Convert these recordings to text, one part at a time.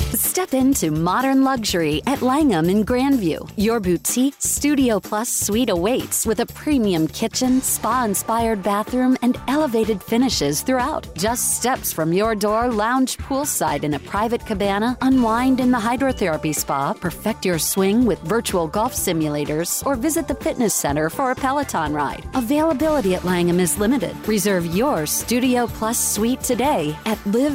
Step into modern luxury at Langham in Grandview. Your boutique Studio Plus suite awaits with a premium kitchen, spa-inspired bathroom, and elevated finishes throughout. Just steps from your door, lounge poolside in a private cabana, unwind in the hydrotherapy spa, perfect your swing with virtual golf simulators, or visit the fitness center for a Peloton ride. Availability at Langham is limited. Reserve your Studio Plus suite today at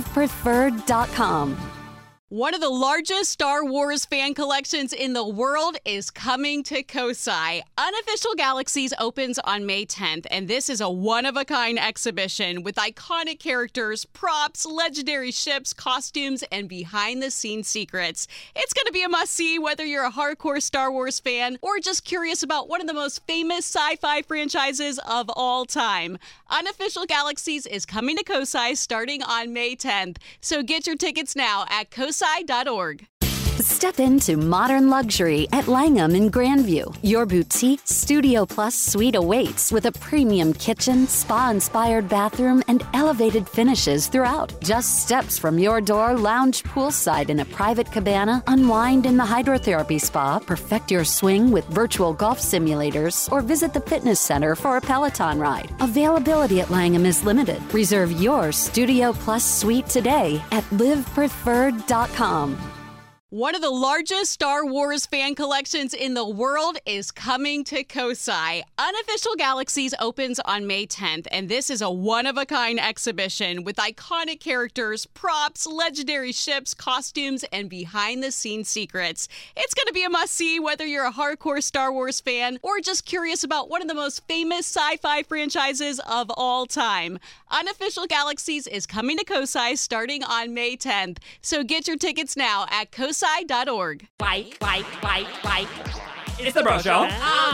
livepreferred.com. One of the largest Star Wars fan collections in the world is coming to Kosai. Unofficial Galaxies opens on May 10th, and this is a one-of-a-kind exhibition with iconic characters, props, legendary ships, costumes, and behind-the-scenes secrets. It's going to be a must-see whether you're a hardcore Star Wars fan or just curious about one of the most famous sci-fi franchises of all time. Unofficial Galaxies is coming to Kosai starting on May 10th, so get your tickets now at kosai.org. Step into modern luxury at Langham in Grandview. Your boutique Studio Plus suite awaits with a premium kitchen, spa-inspired bathroom, and elevated finishes throughout. Just steps from your door, lounge poolside in a private cabana, unwind in the hydrotherapy spa, perfect your swing with virtual golf simulators, or visit the fitness center for a Peloton ride. Availability at Langham is limited. Reserve your Studio Plus suite today at livepreferred.com. One of the largest Star Wars fan collections in the world is coming to Kosai. Unofficial Galaxies opens on May 10th, and this is a one-of-a-kind exhibition with iconic characters, props, legendary ships, costumes, and behind-the-scenes secrets. It's going to be a must-see whether you're a hardcore Star Wars fan or just curious about one of the most famous sci-fi franchises of all time. Unofficial Galaxies is coming to Kosai starting on May 10th, so get your tickets now at kosai.org. Bike. It's the Bro Show.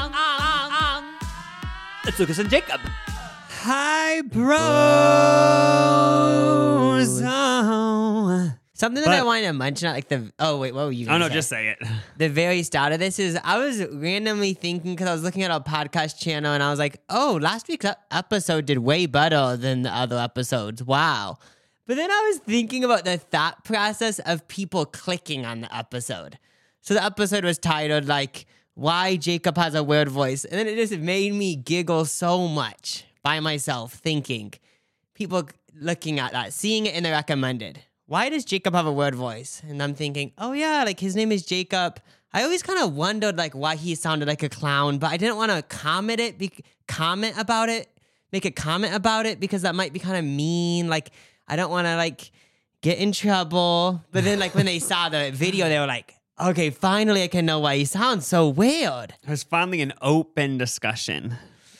It's Lucas and Jacob. Hi, bros. Something that I wanted to mention at what were you going to say? Just say it. The very start of this is I was randomly thinking because I was looking at our podcast channel and I was like, oh, last week's episode did way better than the other episodes. Wow. But then I was thinking about the thought process of people clicking on the episode. So the episode was titled, Why Jacob Has a Weird Voice. And then it just made me giggle so much by myself, thinking, people looking at that, seeing it in the recommended. Why does Jacob have a weird voice? And I'm thinking, oh yeah, his name is Jacob. I always kind of wondered, why he sounded like a clown, but I didn't want to comment about it because that might be kind of mean, I don't want to, get in trouble. But then, when they saw the video, they were like, okay, finally I can know why he sounds so weird. It was finally an open discussion.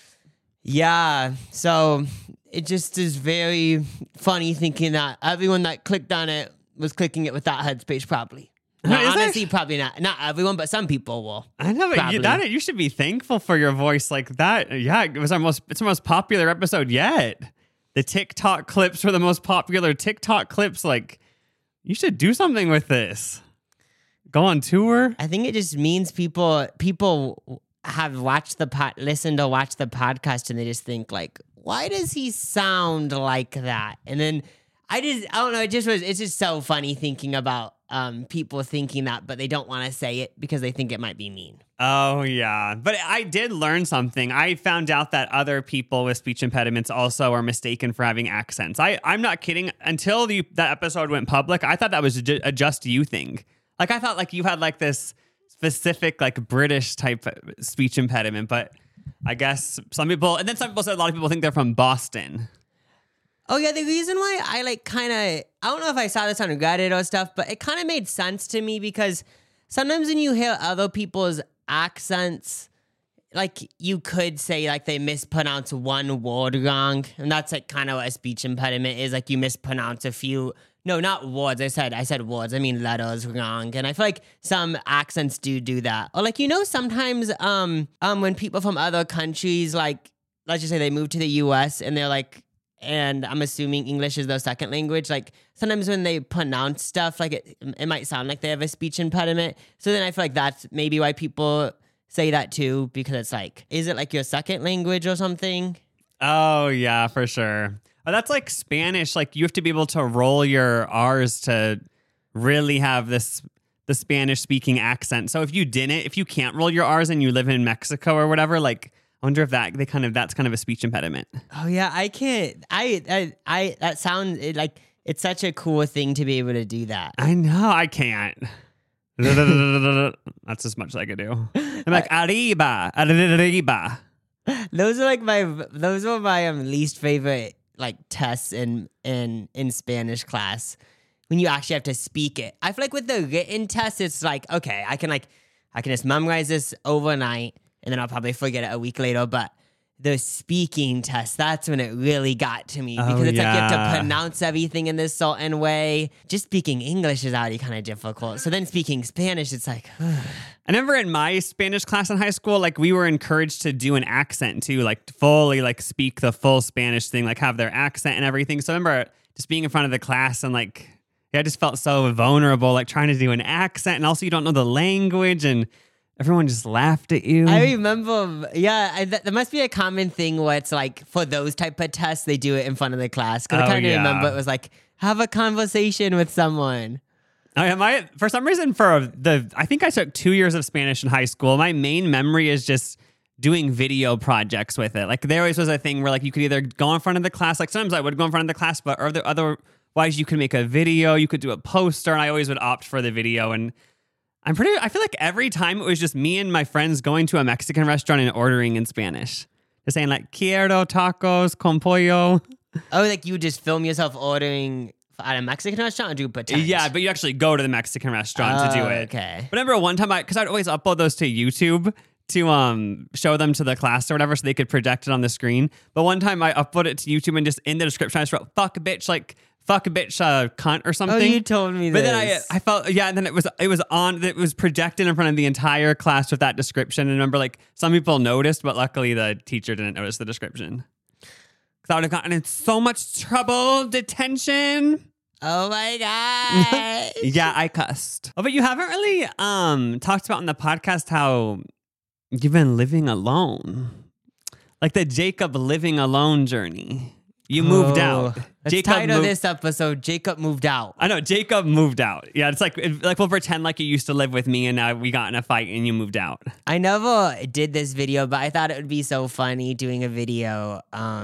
Yeah, so it just is very funny thinking that everyone that clicked on it was clicking it with that headspace probably. Honestly, probably not. Not everyone, but some people will. I know, but you should be thankful for your voice like that. Yeah, it's our most popular episode yet. The TikTok clips were the most popular TikTok clips. You should do something with this. Go on tour. I think it just means people have watched listened or watched the podcast and they just think why does he sound like that? And then I don't know. It's just so funny thinking about people thinking that, but they don't want to say it because they think it might be mean. Oh, yeah. But I did learn something. I found out that other people with speech impediments also are mistaken for having accents. I'm not kidding. Until that episode went public, I thought that was a just you thing. I thought you had this specific British type speech impediment, but I guess some people said a lot of people think they're from Boston. Oh, yeah, the reason why I I don't know if I saw this on Reddit or stuff, but it kind of made sense to me because sometimes when you hear other people's accents, you could say they mispronounce one word wrong, and that's kind of what a speech impediment is. You mispronounce a few, no, not words, I said words, I mean letters wrong, and I feel some accents do that. Or sometimes when people from other countries, let's just say they move to the US and they're and I'm assuming English is their second language. Sometimes when they pronounce stuff, it might sound like they have a speech impediment. So then I feel that's maybe why people say that too, because it's is it your second language or something? Oh, yeah, for sure. Oh, that's Spanish. You have to be able to roll your R's to really have the Spanish speaking accent. So if you can't roll your R's and you live in Mexico or whatever, like I wonder if that's kind of a speech impediment. Oh yeah, I can't. That sounds like it's such a cool thing to be able to do that. I know I can't. That's as much as I could do. I'm like arriba. Those were my least favorite like tests in Spanish class when you actually have to speak it. I feel like with the written test, it's like, okay, I can just memorize this overnight and then I'll probably forget it a week later. But the speaking test, that's when it really got to me because it's like you have to pronounce everything in this certain way. Just speaking English is already kind of difficult. So then speaking Spanish, it's like, I remember in my Spanish class in high school, like we were encouraged to do an accent too, like fully like speak the full Spanish thing, like have their accent and everything. So I remember just being in front of the class and like, I just felt so vulnerable, like trying to do an accent and also you don't know the language and everyone just laughed at you. I remember, there must be a common thing where it's like for those type of tests, they do it in front of the class. Because I kind of remember it was like, have a conversation with someone. For some reason, I think I took 2 years of Spanish in high school. My main memory is just doing video projects with it. Like there always was a thing where like you could either go in front of the class. Like sometimes I would go in front of the class, but otherwise you could make a video, you could do a poster, and I always would opt for the video. And I feel like every time it was just me and my friends going to a Mexican restaurant and ordering in Spanish. Just saying like, quiero tacos con pollo. Oh, like you would just film yourself ordering at a Mexican restaurant or do pretend? Yeah, but you actually go to the Mexican restaurant to do it. Okay. But I remember one time, because I'd always upload those to YouTube to show them to the class or whatever so they could project it on the screen. But one time I uploaded it to YouTube and just in the description I just wrote, fuck a bitch, cunt or something. Oh, you told me this. But then I felt, and then it was projected in front of the entire class with that description. And I remember like some people noticed, but luckily the teacher didn't notice the description. Because I would have gotten in so much trouble, detention. Oh my God. Yeah, I cussed. Oh, but you haven't really talked about on the podcast how you've been living alone. Like the Jacob living alone journey. You moved out. The title of this episode, Jacob moved out. I know, Jacob moved out. Yeah, it's like we'll pretend like you used to live with me and now we got in a fight and you moved out. I never did this video, but I thought it would be so funny doing a video.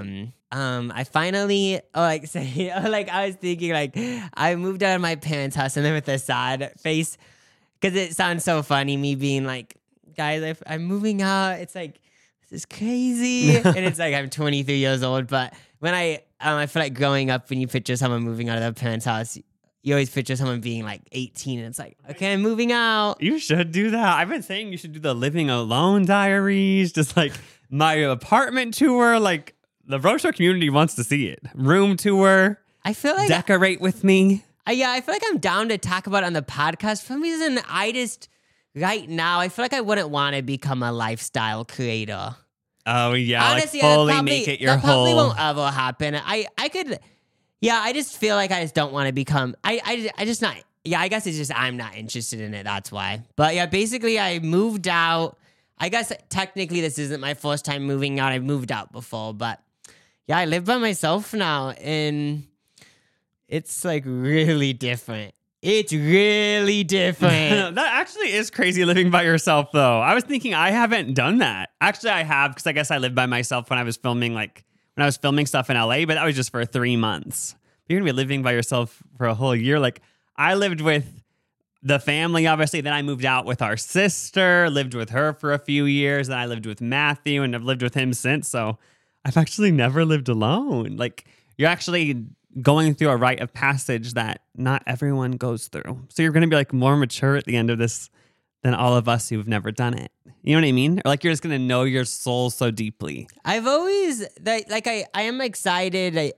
I finally, I was thinking like, I moved out of my parents' house and then with a sad face, because it sounds so funny, me being like, guys, I'm moving out. It's like, this is crazy. And it's like, I'm 23 years old, but when I feel like growing up, when you picture someone moving out of their parents' house, you always picture someone being like 18 and it's like, okay, I'm moving out. You should do that. I've been saying you should do the living alone diaries, just like my apartment tour. Like the Roadshow community wants to see it. Room tour. I feel like decorate with me. I feel like I'm down to talk about it on the podcast. For some reason, right now, I feel like I wouldn't want to become a lifestyle creator. Oh, yeah. Honestly, like fully make it your that whole... probably won't ever happen. I could... Yeah, I just feel like I just don't want to become... I just not... Yeah, I guess it's just I'm not interested in it. That's why. But yeah, basically, I moved out. I guess technically this isn't my first time moving out. I've moved out before. But yeah, I live by myself now. And it's like really different. It's really different. That actually is crazy living by yourself, though. I was thinking I haven't done that. Actually, I have, because I guess I lived by myself when I was filming stuff in LA, but that was just for 3 months. You're gonna be living by yourself for a whole year. Like I lived with the family, obviously. Then I moved out with our sister, lived with her for a few years. Then I lived with Matthew, and I've lived with him since. So I've actually never lived alone. Like you're actually going through a rite of passage that not everyone goes through. So you're going to be like more mature at the end of this than all of us who've never done it. You know what I mean? Or like you're just going to know your soul so deeply. I've always I am excited.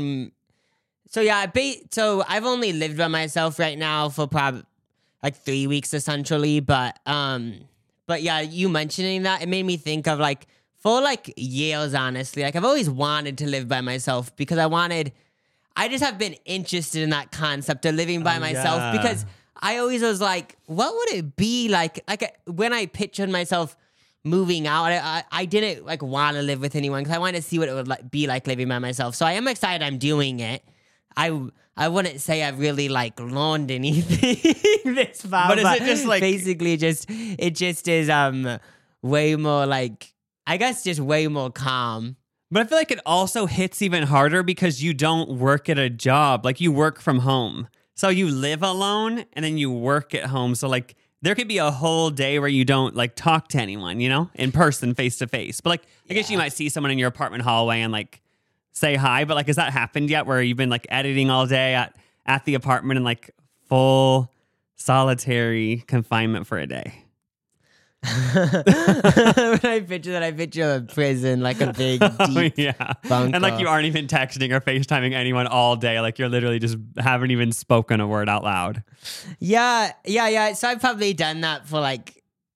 So I've only lived by myself right now for probably like 3 weeks essentially. But yeah, you mentioning that, it made me think of like for like years, honestly, like I've always wanted to live by myself because I just have been interested in that concept of living by myself because I always was like, what would it be like when I pictured myself moving out, I didn't like want to live with anyone because I wanted to see what it would be like living by myself. So I am excited I'm doing it. I I wouldn't say I've really like learned anything this far. But is it just like basically it just is way more like, I guess just way more calm. But I feel like it also hits even harder because you don't work at a job. Like you work from home. So you live alone and then you work at home. So like there could be a whole day where you don't like talk to anyone, you know, in person, face to face. But like, I guess you might see someone in your apartment hallway and like say hi. But like, has that happened yet where you've been like editing all day at the apartment and like full solitary confinement for a day? When I picture a prison, like a big, deep bunker. And like you aren't even texting or FaceTiming anyone all day. Like you're literally just haven't even spoken a word out loud. Yeah. So I've probably done that for like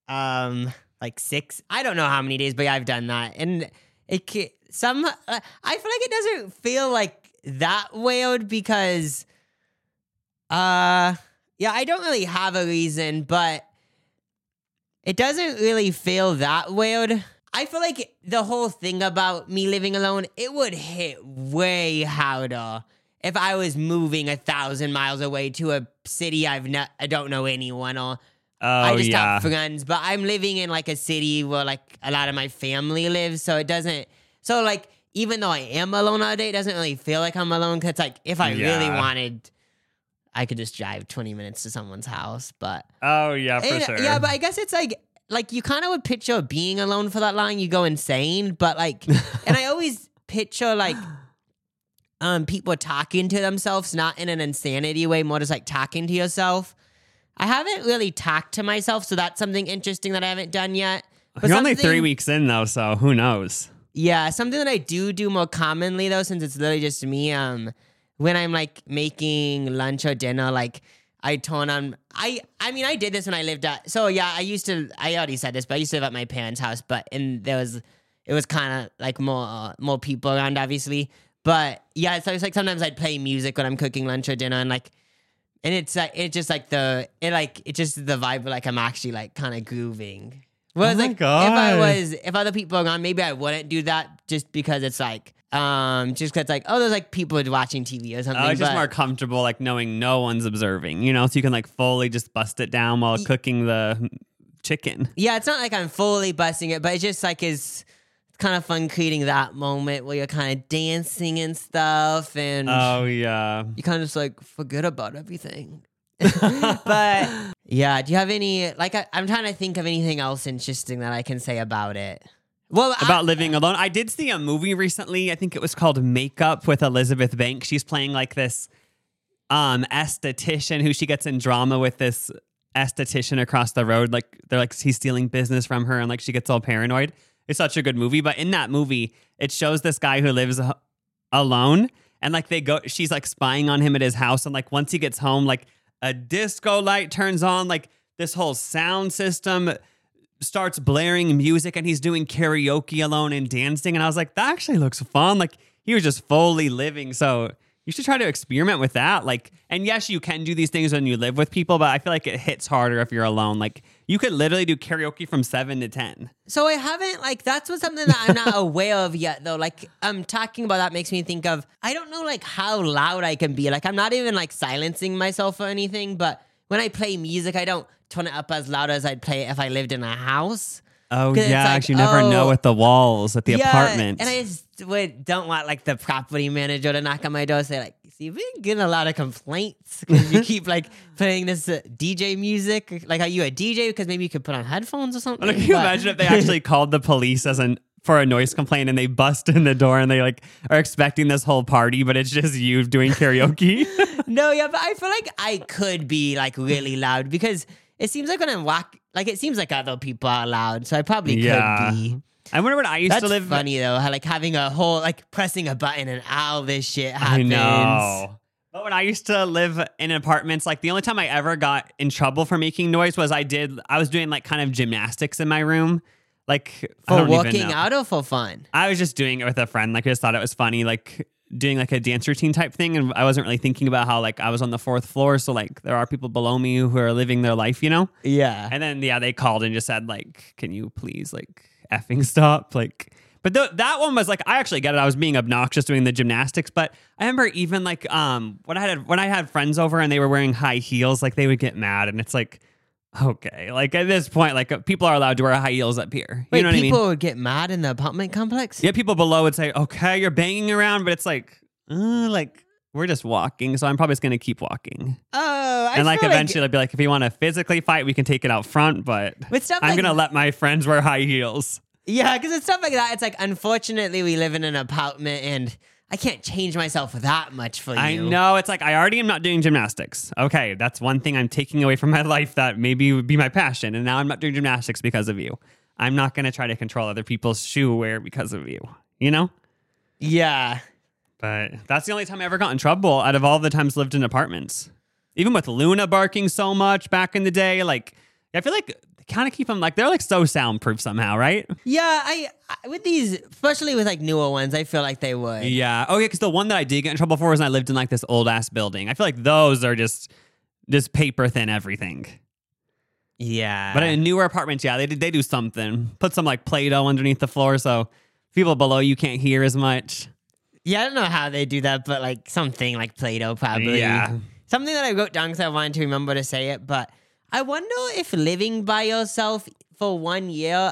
6, I don't know how many days, but yeah, I've done that. And I feel like it doesn't feel like that weird because, I don't really have a reason, but it doesn't really feel that weird. I feel like the whole thing about me living alone, it would hit way harder if I was moving 1,000 miles away to a city I don't know anyone, or I just have friends. But I'm living in like a city where like a lot of my family lives, so it doesn't. So like even though I am alone all day, it doesn't really feel like I'm alone. Cause it's like if I really wanted, I could just drive 20 minutes to someone's house, but... Oh, yeah, for sure. Yeah, but I guess it's like you kind of would picture being alone for that long, you go insane, but like... and I always picture like people talking to themselves, not in an insanity way, more just like talking to yourself. I haven't really talked to myself, so that's something interesting that I haven't done yet. But you're only 3 weeks in, though, so who knows? Yeah, something that I do more commonly, though, since it's literally just me... when I'm like making lunch or dinner, like I turn on, I mean, I did this when I lived at, so yeah, I already said this, but I used to live at my parents' house, but it was kind of like more people around, obviously. But yeah, so it's like sometimes I'd play music when I'm cooking lunch or dinner, and it's like, it's just like the vibe of like I'm actually like kind of grooving. Whereas like if other people are on, maybe I wouldn't do that just because it's like, just because like, oh, there's like people watching TV or something. It's just more comfortable, like knowing no one's observing, you know, so you can like fully just bust it down while cooking the chicken. Yeah, it's not like I'm fully busting it, but it just like is kind of fun creating that moment where you're kind of dancing and stuff, and you kind of just like forget about everything. But yeah, do you have any like? I'm trying to think of anything else interesting that I can say about it. Well, about living alone. I did see a movie recently. I think it was called Makeup with Elizabeth Banks. She's playing like this esthetician who she gets in drama with this esthetician across the road. Like they're like he's stealing business from her, and like she gets all paranoid. It's such a good movie. But in that movie, it shows this guy who lives alone, and like she's like spying on him at his house, and like once he gets home, like a disco light turns on, like this whole sound system starts blaring music, and he's doing karaoke alone and dancing. And I was like, that actually looks fun. Like he was just fully living. So you should try to experiment with that. Like, and yes, you can do these things when you live with people, but I feel like it hits harder if you're alone. Like you could literally do karaoke from 7 to 10. So I haven't that's something that I'm not aware of yet though. Like talking about that makes me think of, I don't know like how loud I can be. Like I'm not even like silencing myself or anything, but when I play music, I don't turn it up as loud as I'd play it if I lived in a house. Oh, yeah. Like, you never know with the walls at the apartment. And I just don't want like the property manager to knock on my door and say like, see, we've been getting a lot of complaints because you keep like playing this DJ music. Like, are you a DJ? Because maybe you could put on headphones or something. Can you imagine if they actually called the police for a noise complaint and they bust in the door and they like are expecting this whole party, but it's just you doing karaoke? No, yeah, but I feel like I could be like really loud because it seems like when I'm like it seems like other people are loud, so I probably could be. I wonder what I used to live. That's funny though, how like having a whole like pressing a button and all this shit happens. I know. But when I used to live in apartments, like the only time I ever got in trouble for making noise was I was doing like kind of gymnastics in my room. Like for working out or for fun? I was just doing it with a friend. Like I just thought it was funny, like doing like a dance routine type thing. And I wasn't really thinking about how like I was on the 4th floor. So like there are people below me who are living their life, you know? Yeah. And then, they called and just said like, can you please like effing stop? Like, But that one was like, I actually get it. I was being obnoxious doing the gymnastics, but I remember even like when I had friends over and they were wearing high heels, like they would get mad, and it's like, okay, like at this point, like people are allowed to wear high heels up here. You know what I mean? People would get mad in the apartment complex? Yeah, people below would say, okay, you're banging around, but it's like we're just walking, so I'm probably just gonna keep walking. Oh, and like eventually I'd be like, if you want to physically fight, we can take it out front, but I'm gonna let my friends wear high heels. Yeah, because it's stuff like that. It's like, unfortunately, we live in an apartment and I can't change myself that much for you. I know. It's like, I already am not doing gymnastics. Okay, that's one thing I'm taking away from my life that maybe would be my passion. And now I'm not doing gymnastics because of you. I'm not going to try to control other people's shoe wear because of you. You know? Yeah. But that's the only time I ever got in trouble out of all the times lived in apartments. Even with Luna barking so much back in the day, like, I feel like they kind of keep them like, they're like so soundproof somehow, right? Yeah, I with these, especially with like newer ones, I feel like they would. Yeah. Oh, yeah, because the one that I did get in trouble for was when I lived in like this old ass building. I feel like those are just paper thin everything. Yeah. But in newer apartments, yeah, they do something. Put some like Play-Doh underneath the floor so people below you can't hear as much. Yeah, I don't know how they do that, but like something like Play-Doh probably. Yeah. Something that I wrote down because I wanted to remember to say it, but I wonder if living by yourself for 1 year,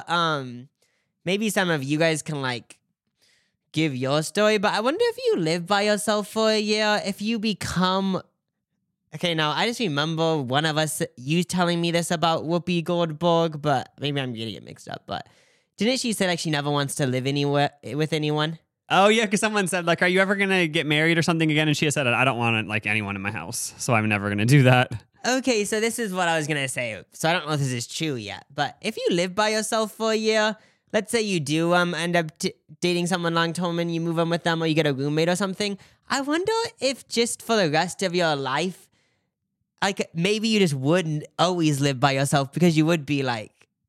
maybe some of you guys can like give your story, but I wonder if you live by yourself for a year, if you become... Okay, now I just remember one of us, you telling me this about Whoopi Goldberg, but maybe I'm getting it mixed up, but didn't she say like she never wants to live anywhere with anyone? Oh, yeah, because someone said, like, are you ever going to get married or something again? And she said, I don't want like anyone in my house, so I'm never going to do that. Okay, so this is what I was going to say. So I don't know if this is true yet, but if you live by yourself for a year, let's say you do end up dating someone long-term and you move in with them or you get a roommate or something, I wonder if just for the rest of your life, like maybe you just wouldn't always live by yourself because you would be like,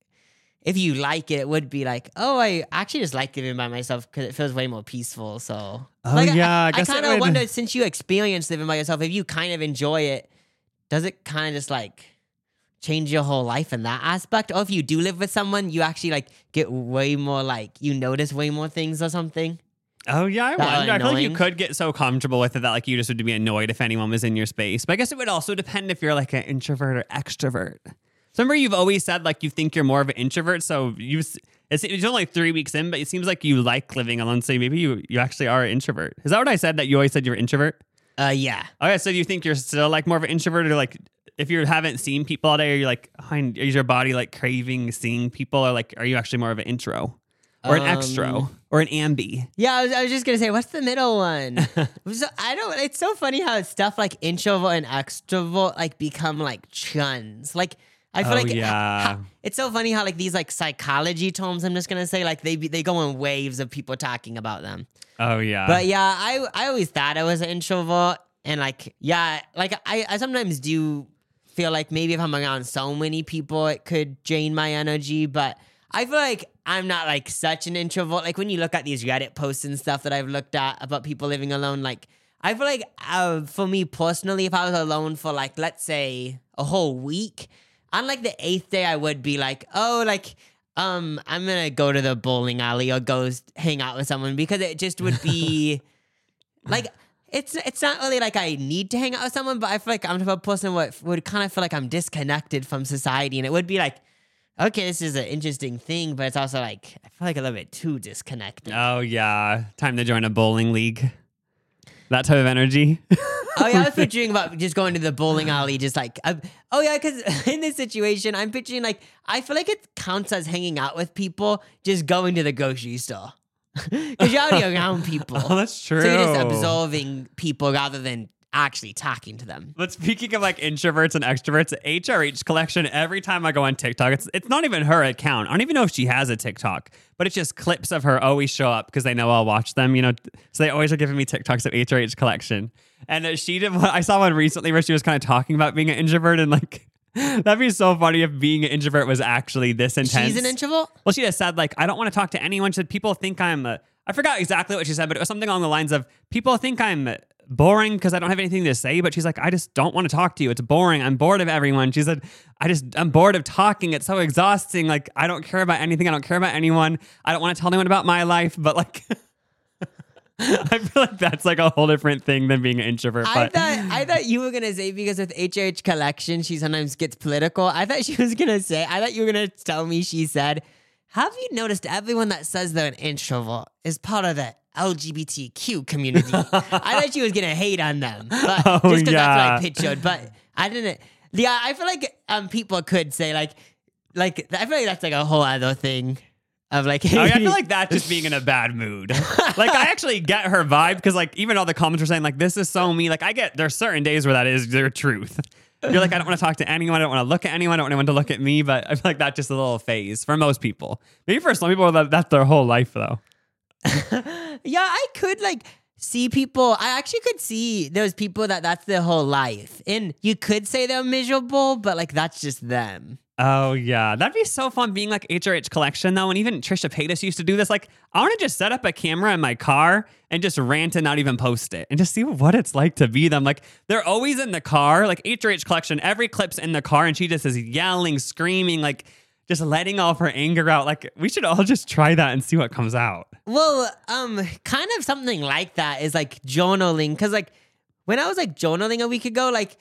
if you like it, it would be like, oh, I actually just like living by myself because it feels way more peaceful. So, I guess I kind of wonder, since you experience living by yourself, if you kind of enjoy it, does it kind of just like change your whole life in that aspect? Or if you do live with someone, you actually like get way more like, you notice way more things or something? Oh, yeah, I wonder. I feel like you could get so comfortable with it that like you just would be annoyed if anyone was in your space. But I guess it would also depend if you're like an introvert or extrovert. So remember, you've always said like you think you're more of an introvert. So it's only 3 weeks in, but it seems like you like living alone. So maybe you actually are an introvert. Is that what I said? That you always said you're an introvert? Yeah. Okay, so do you think you're still like more of an introvert, or like if you haven't seen people all day, are you like, is your body like craving seeing people, or like are you actually more of an intro? Or an extro, or an ambi. Yeah, I was just gonna say, what's the middle one? It's so funny how stuff like introvert and extrovert like become like chuns. Like I feel it's so funny how like these like psychology terms, I'm just gonna say, like they go in waves of people talking about them. Oh yeah. But yeah, I always thought I was an introvert, and like I sometimes do feel like maybe if I'm around so many people, it could drain my energy, but I feel like I'm not like such an introvert. Like when you look at these Reddit posts and stuff that I've looked at about people living alone, like I feel like for me personally, if I was alone for like, let's say a whole week, on like the 8th day, I would be like, oh, like, I'm going to go to the bowling alley or go hang out with someone, because it just would be like, it's not really like I need to hang out with someone, but I feel like I'm the type of person would kind of feel like I'm disconnected from society, and it would be like, okay, this is an interesting thing, but it's also like, I feel like a little bit too disconnected. Oh, yeah. Time to join a bowling league. That type of energy. Oh, yeah, I was picturing about just going to the bowling alley, just like, because in this situation, I'm picturing like, I feel like it counts as hanging out with people, just going to the grocery store. Because you're already around people. Oh, that's true. So you're just observing people rather than actually talking to them. But speaking of like introverts and extroverts, HRH Collection, every time I go on TikTok, it's not even her account. I don't even know if she has a TikTok, but it's just clips of her always show up because they know I'll watch them, you know. So they always are giving me TikToks of HRH Collection. And I saw one recently where she was kind of talking about being an introvert, and like, that'd be so funny if being an introvert was actually this intense. She's an introvert? Well, she just said like, I don't want to talk to anyone. She said people think I forgot exactly what she said, but it was something along the lines of people think I'm boring because I don't have anything to say. But she's like, I just don't want to talk to you. It's boring. I'm bored of everyone. She said, I'm bored of talking. It's so exhausting. Like, I don't care about anything. I don't care about anyone. I don't want to tell anyone about my life. But like, I feel like that's like a whole different thing than being an introvert. But I thought you were gonna say, because with HRH Collection, she sometimes gets political. I thought you were gonna tell me she said, have you noticed everyone that says they're an introvert is part of the LGBTQ community? I thought she was gonna hate on them, but just because that's what I pictured. But I didn't. Yeah, I feel like people could say like I feel like that's like a whole other thing of like. I feel like that's just being in a bad mood. Like, I actually get her vibe because like even all the comments are saying like, this is so me. Like, I get there's certain days where that is their truth. You're like, I don't want to talk to anyone. I don't want to look at anyone. I don't want anyone to look at me. But I feel like that's just a little phase for most people. Maybe for some people, that's their whole life, though. Yeah, I could like see people. I actually could see those people that's their whole life. And you could say they're miserable, but like that's just them. Oh, yeah. That'd be so fun being like HRH Collection, though. And even Trisha Paytas used to do this. Like, I want to just set up a camera in my car and just rant and not even post it and just see what it's like to be them. Like, they're always in the car. Like, HRH Collection, every clip's in the car and she just is yelling, screaming, like, just letting all of her anger out. Like, we should all just try that and see what comes out. Well, kind of something like that is like journaling. Because like when I was like journaling a week ago, like,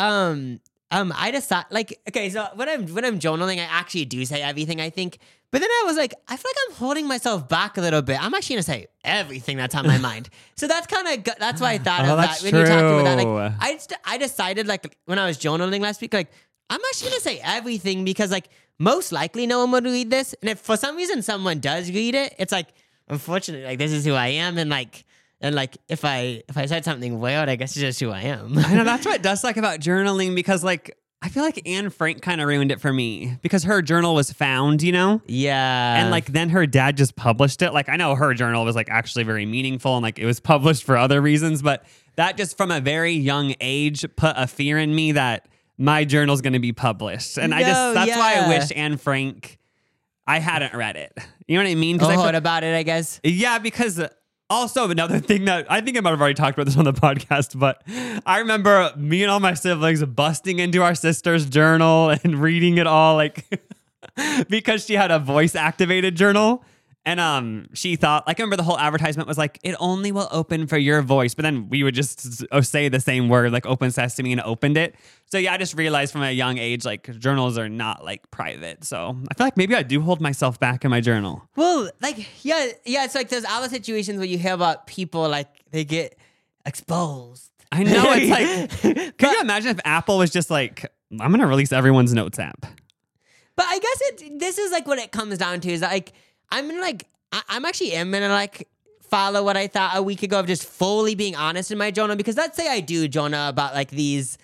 I decided, like, okay, so when I'm journaling, I actually do say everything, I think. But then I was like, I feel like I'm holding myself back a little bit. I'm actually gonna say everything that's on my mind. So that's that's why I thought of that when you're talking about that. Like, I decided like when I was journaling last week, like I'm actually gonna say everything because like most likely no one would read this, and if for some reason someone does read it, it's like unfortunately like this is who I am, and like if I said something weird, I guess it's just who I am. I know, that's what it does like about journaling, because like I feel like Anne Frank kind of ruined it for me because her journal was found, you know? Yeah. And like then her dad just published it. Like, I know her journal was like actually very meaningful and like it was published for other reasons, but that just from a very young age put a fear in me that my journal's going to be published. And that's why I wish Anne Frank, I hadn't read it. You know what I mean? Heard about it, I guess. Yeah, because also another thing that I think I might have already talked about this on the podcast, but I remember me and all my siblings busting into our sister's journal and reading it all, like because she had a voice activated journal. And she thought, like, I remember the whole advertisement was like, it only will open for your voice. But then we would just say the same word, like open sesame, and opened it. So yeah, I just realized from a young age, like journals are not like private. So I feel like maybe I do hold myself back in my journal. Well, like, yeah. It's like there's other situations where you hear about people like they get exposed. I know. It's like, can you imagine if Apple was just like, I'm going to release everyone's notes app? But I guess this is like what it comes down to is like, I'm actually gonna like follow what I thought a week ago of just fully being honest in my journal, because let's say I do journal about like these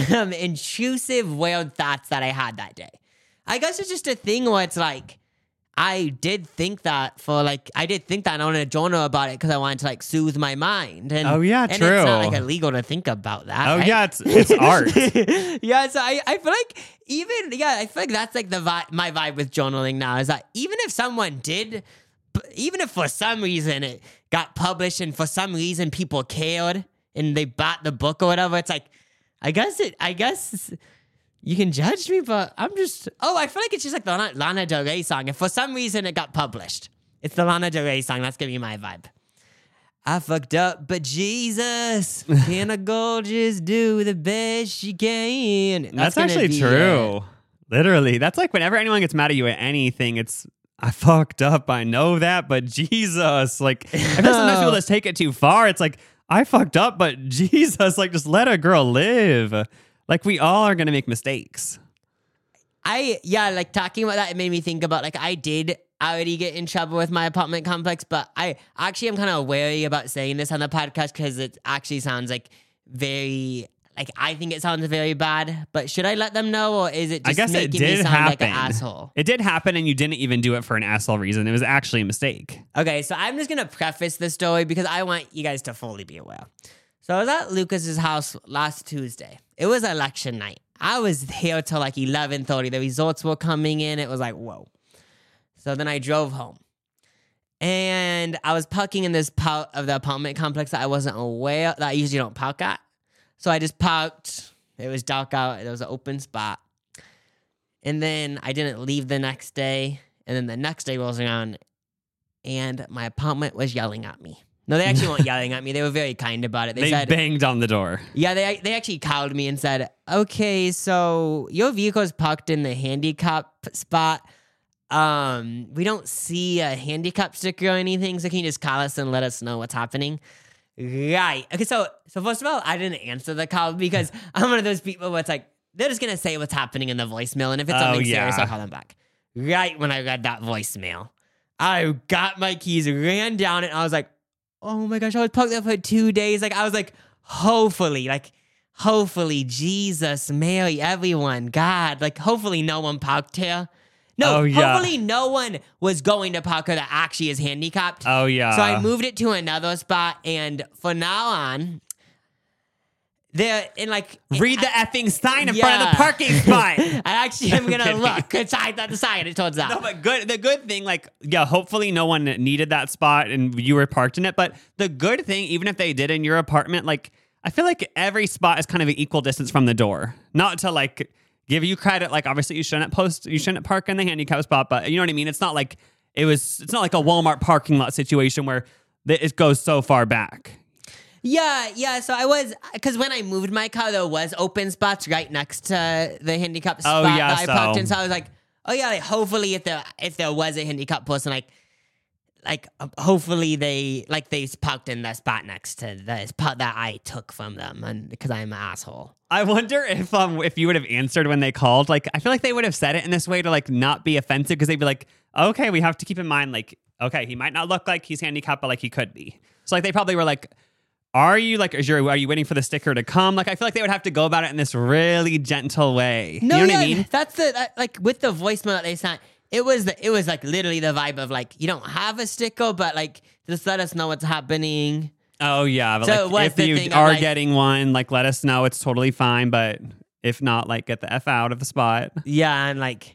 intrusive weird thoughts that I had that day. I guess it's just a thing where it's like I did think that and I wanted to journal about it because I wanted to like soothe my mind. And, true. It's not like illegal to think about that. Oh right? yeah, it's art. Yeah, so I feel like I feel like that's like my vibe with journaling now is that even if for some reason it got published and for some reason people cared and they bought the book or whatever, it's like I guess you can judge me, but I feel like it's just like the Lana Del Rey song. If for some reason it got published, it's the Lana Del Rey song. That's gonna be my vibe. I fucked up, but Jesus, can a girl just do the best she can? That's actually true. Literally. That's like whenever anyone gets mad at you at anything, it's, I fucked up, I know that, but Jesus. Like, I feel sometimes people just take it too far. It's like, I fucked up, but Jesus, like, just let a girl live. Like, we all are going to make mistakes. Like, talking about that, it made me think about, like, I did already get in trouble with my apartment complex, but I actually am kind of wary about saying this on the podcast because it actually sounds like very, like, I think it sounds very bad. But should I let them know, or is it just making me sound like an asshole? It did happen, and you didn't even do it for an asshole reason. It was actually a mistake. Okay, so I'm just going to preface the story because I want you guys to fully be aware. So I was at Lucas's house last Tuesday. It was election night. I was here till like 11:30. The results were coming in. It was like, whoa. So then I drove home. And I was parking in this part of the apartment complex that I wasn't aware that I usually don't park at. So I just parked. It was dark out. There was an open spot. And then I didn't leave the next day. And then the next day rolls around and my apartment was yelling at me. No, they actually weren't yelling at me. They were very kind about it. They said, banged on the door. Yeah, they actually called me and said, okay, so your vehicle's parked in the handicap spot. We don't see a handicap sticker or anything, so can you just call us and let us know what's happening? Right. Okay, so first of all, I didn't answer the call because I'm one of those people where it's like, they're just going to say what's happening in the voicemail, and if it's something serious, I'll call them back. Right when I read that voicemail, I got my keys, ran down, and I was like, oh my gosh, I was parked there for 2 days. Like, I was like, hopefully, Jesus, Mary, everyone, God, like, hopefully no one parked here. No, hopefully no one was going to park here that actually is handicapped. Oh, yeah. So I moved it to another spot, and from now on, they're in like... Read the effing sign in front of the parking spot. I actually am going to look inside the sign. It turns out. No, but the good thing, like, yeah, hopefully no one needed that spot and you were parked in it. But the good thing, even if they did in your apartment, like, I feel like every spot is kind of an equal distance from the door. Not to, like, give you credit. Like, obviously you shouldn't park in the handicap spot, but you know what I mean? It's not like it's not like a Walmart parking lot situation where it goes so far back. Yeah. So I was, because when I moved my car, there was open spots right next to the handicap spot that I parked in. So I was like, oh yeah, like hopefully if there was a handicap person, like hopefully they parked in the spot next to the spot that I took from them, and because I'm an asshole. I wonder if you would have answered when they called. Like, I feel like they would have said it in this way to like not be offensive, because they'd be like, okay, we have to keep in mind, like, okay, he might not look like he's handicapped, but like he could be. So like they probably were like, are you waiting for the sticker to come? Like, I feel like they would have to go about it in this really gentle way. No, you know what I mean? That's like with the voicemail that they sent. It was like literally the vibe of like, you don't have a sticker, but like just let us know what's happening. Oh yeah, but so like if you are getting one, like let us know. It's totally fine, but if not, like get the F out of the spot. Yeah, and like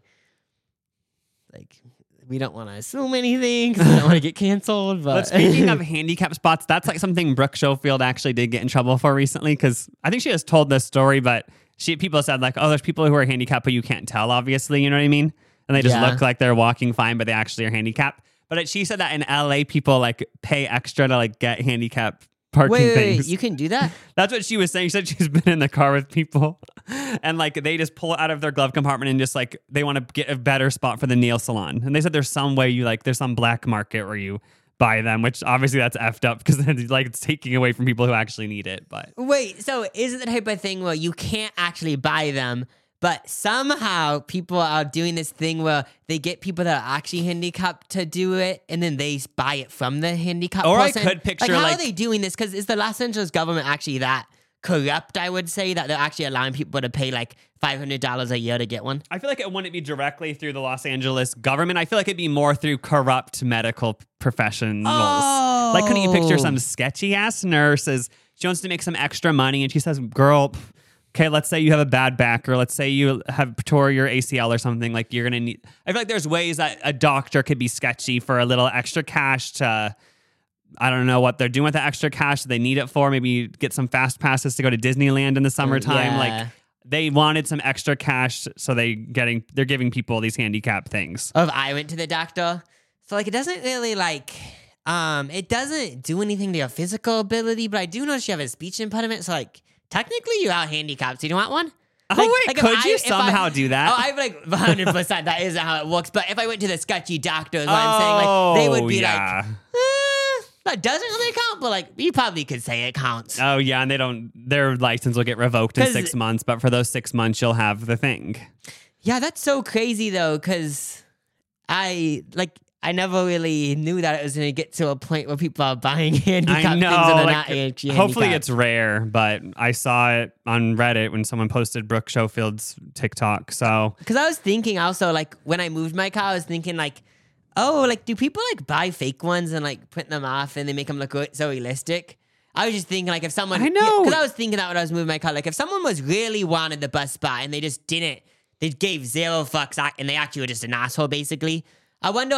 we don't want to assume anything because we don't want to get canceled. But speaking of handicap spots, that's like something Brooke Schofield actually did get in trouble for recently, because I think she has told this story, but people said like, oh, there's people who are handicapped, but you can't tell, obviously, you know what I mean? And they just look like they're walking fine, but they actually are handicapped. But she said that in LA, people like pay extra to like get handicap parking things. Wait, you can do that? That's what she was saying. She said she's been in the car with people and like they just pull it out of their glove compartment and just like they want to get a better spot for the nail salon. And they said there's some way there's some black market where you buy them, which obviously that's effed up because then like it's taking away from people who actually need it. But wait, so is it the type of thing where you can't actually buy them, but somehow people are doing this thing where they get people that are actually handicapped to do it, and then they buy it from the handicapped person? I could picture how are they doing this? Because is the Los Angeles government actually that corrupt, I would say, that they're actually allowing people to pay like $500 a year to get one? I feel like it wouldn't be directly through the Los Angeles government. I feel like it'd be more through corrupt medical professionals. Oh. Like, couldn't you picture some sketchy ass nurses? She wants to make some extra money, and she says, girl, okay, let's say you have a bad back, or let's say you have tore your ACL or something. Like, you're going to need... I feel like there's ways that a doctor could be sketchy for a little extra cash to... I don't know what they're doing with the extra cash they need it for. Maybe get some fast passes to go to Disneyland in the summertime. Yeah. Like, they wanted some extra cash, so they're giving people these handicap things. If I went to the doctor, so like it doesn't really like... it doesn't do anything to your physical ability, but I do notice you have a speech impediment, so like... Technically, you are handicapped. So you don't want one? Oh, wait, could you somehow do that? Oh, I'm like 100%. That isn't how it works. But if I went to the sketchy doctor, is what I'm saying. Like, they would be like, that doesn't really count. But like, you probably could say it counts. Oh, yeah. And their license will get revoked in 6 months. But for those 6 months, you'll have the thing. Yeah, that's so crazy, though, because I never really knew that it was going to get to a point where people are buying handicapped things and they're not actually handicapped. Hopefully it's rare, but I saw it on Reddit when someone posted Brooke Schofield's TikTok. So, because I was thinking also, like, when I moved my car, I was thinking, like, oh, like, do people, like, buy fake ones and, like, print them off and they make them look so realistic? I was just thinking, like, if someone... I know. Because I was thinking that when I was moving my car. Like, if someone was really wanted the best spot and they just didn't, they gave zero fucks and they actually were just an asshole, basically. I wonder, like,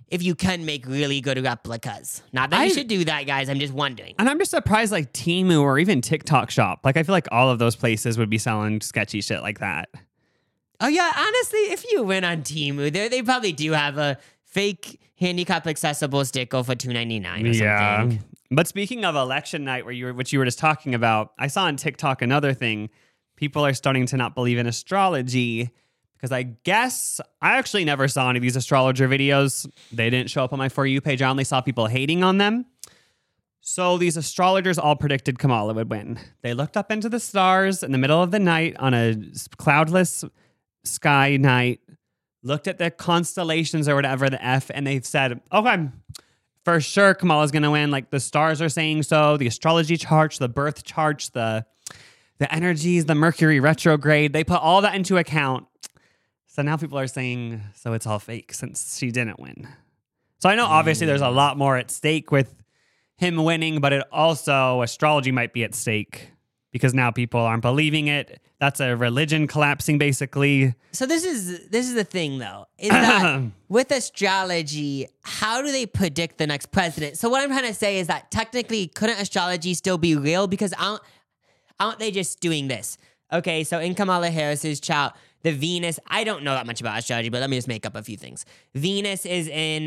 if you can make really good replicas. Not that you should do that, guys. I'm just wondering. And I'm just surprised like Temu or even TikTok Shop. Like I feel like all of those places would be selling sketchy shit like that. Oh yeah, honestly, if you went on Temu, they probably do have a fake handicap accessible sticker for $2.99 or something. But speaking of election night, which you were just talking about, I saw on TikTok another thing. People are starting to not believe in astrology because I guess I actually never saw any of these astrologer videos. They didn't show up on my For You page. I only saw people hating on them. So these astrologers all predicted Kamala would win. They looked up into the stars in the middle of the night on a cloudless sky night, looked at the constellations or whatever, the F, and they've said, okay, for sure Kamala's going to win. Like the stars are saying so, the astrology charts, the birth charts, the energies, the Mercury retrograde, they put all that into account. So now people are saying, so it's all fake since she didn't win. So I know obviously there's a lot more at stake with him winning, but it also, astrology might be at stake because now people aren't believing it. That's a religion collapsing, basically. So this is the thing, though, is that with astrology, how do they predict the next president? So what I'm trying to say is that technically, couldn't astrology still be real? Because aren't they just doing this? Okay, so in Kamala Harris's chart, the Venus, I don't know that much about astrology, but let me just make up a few things. Venus is in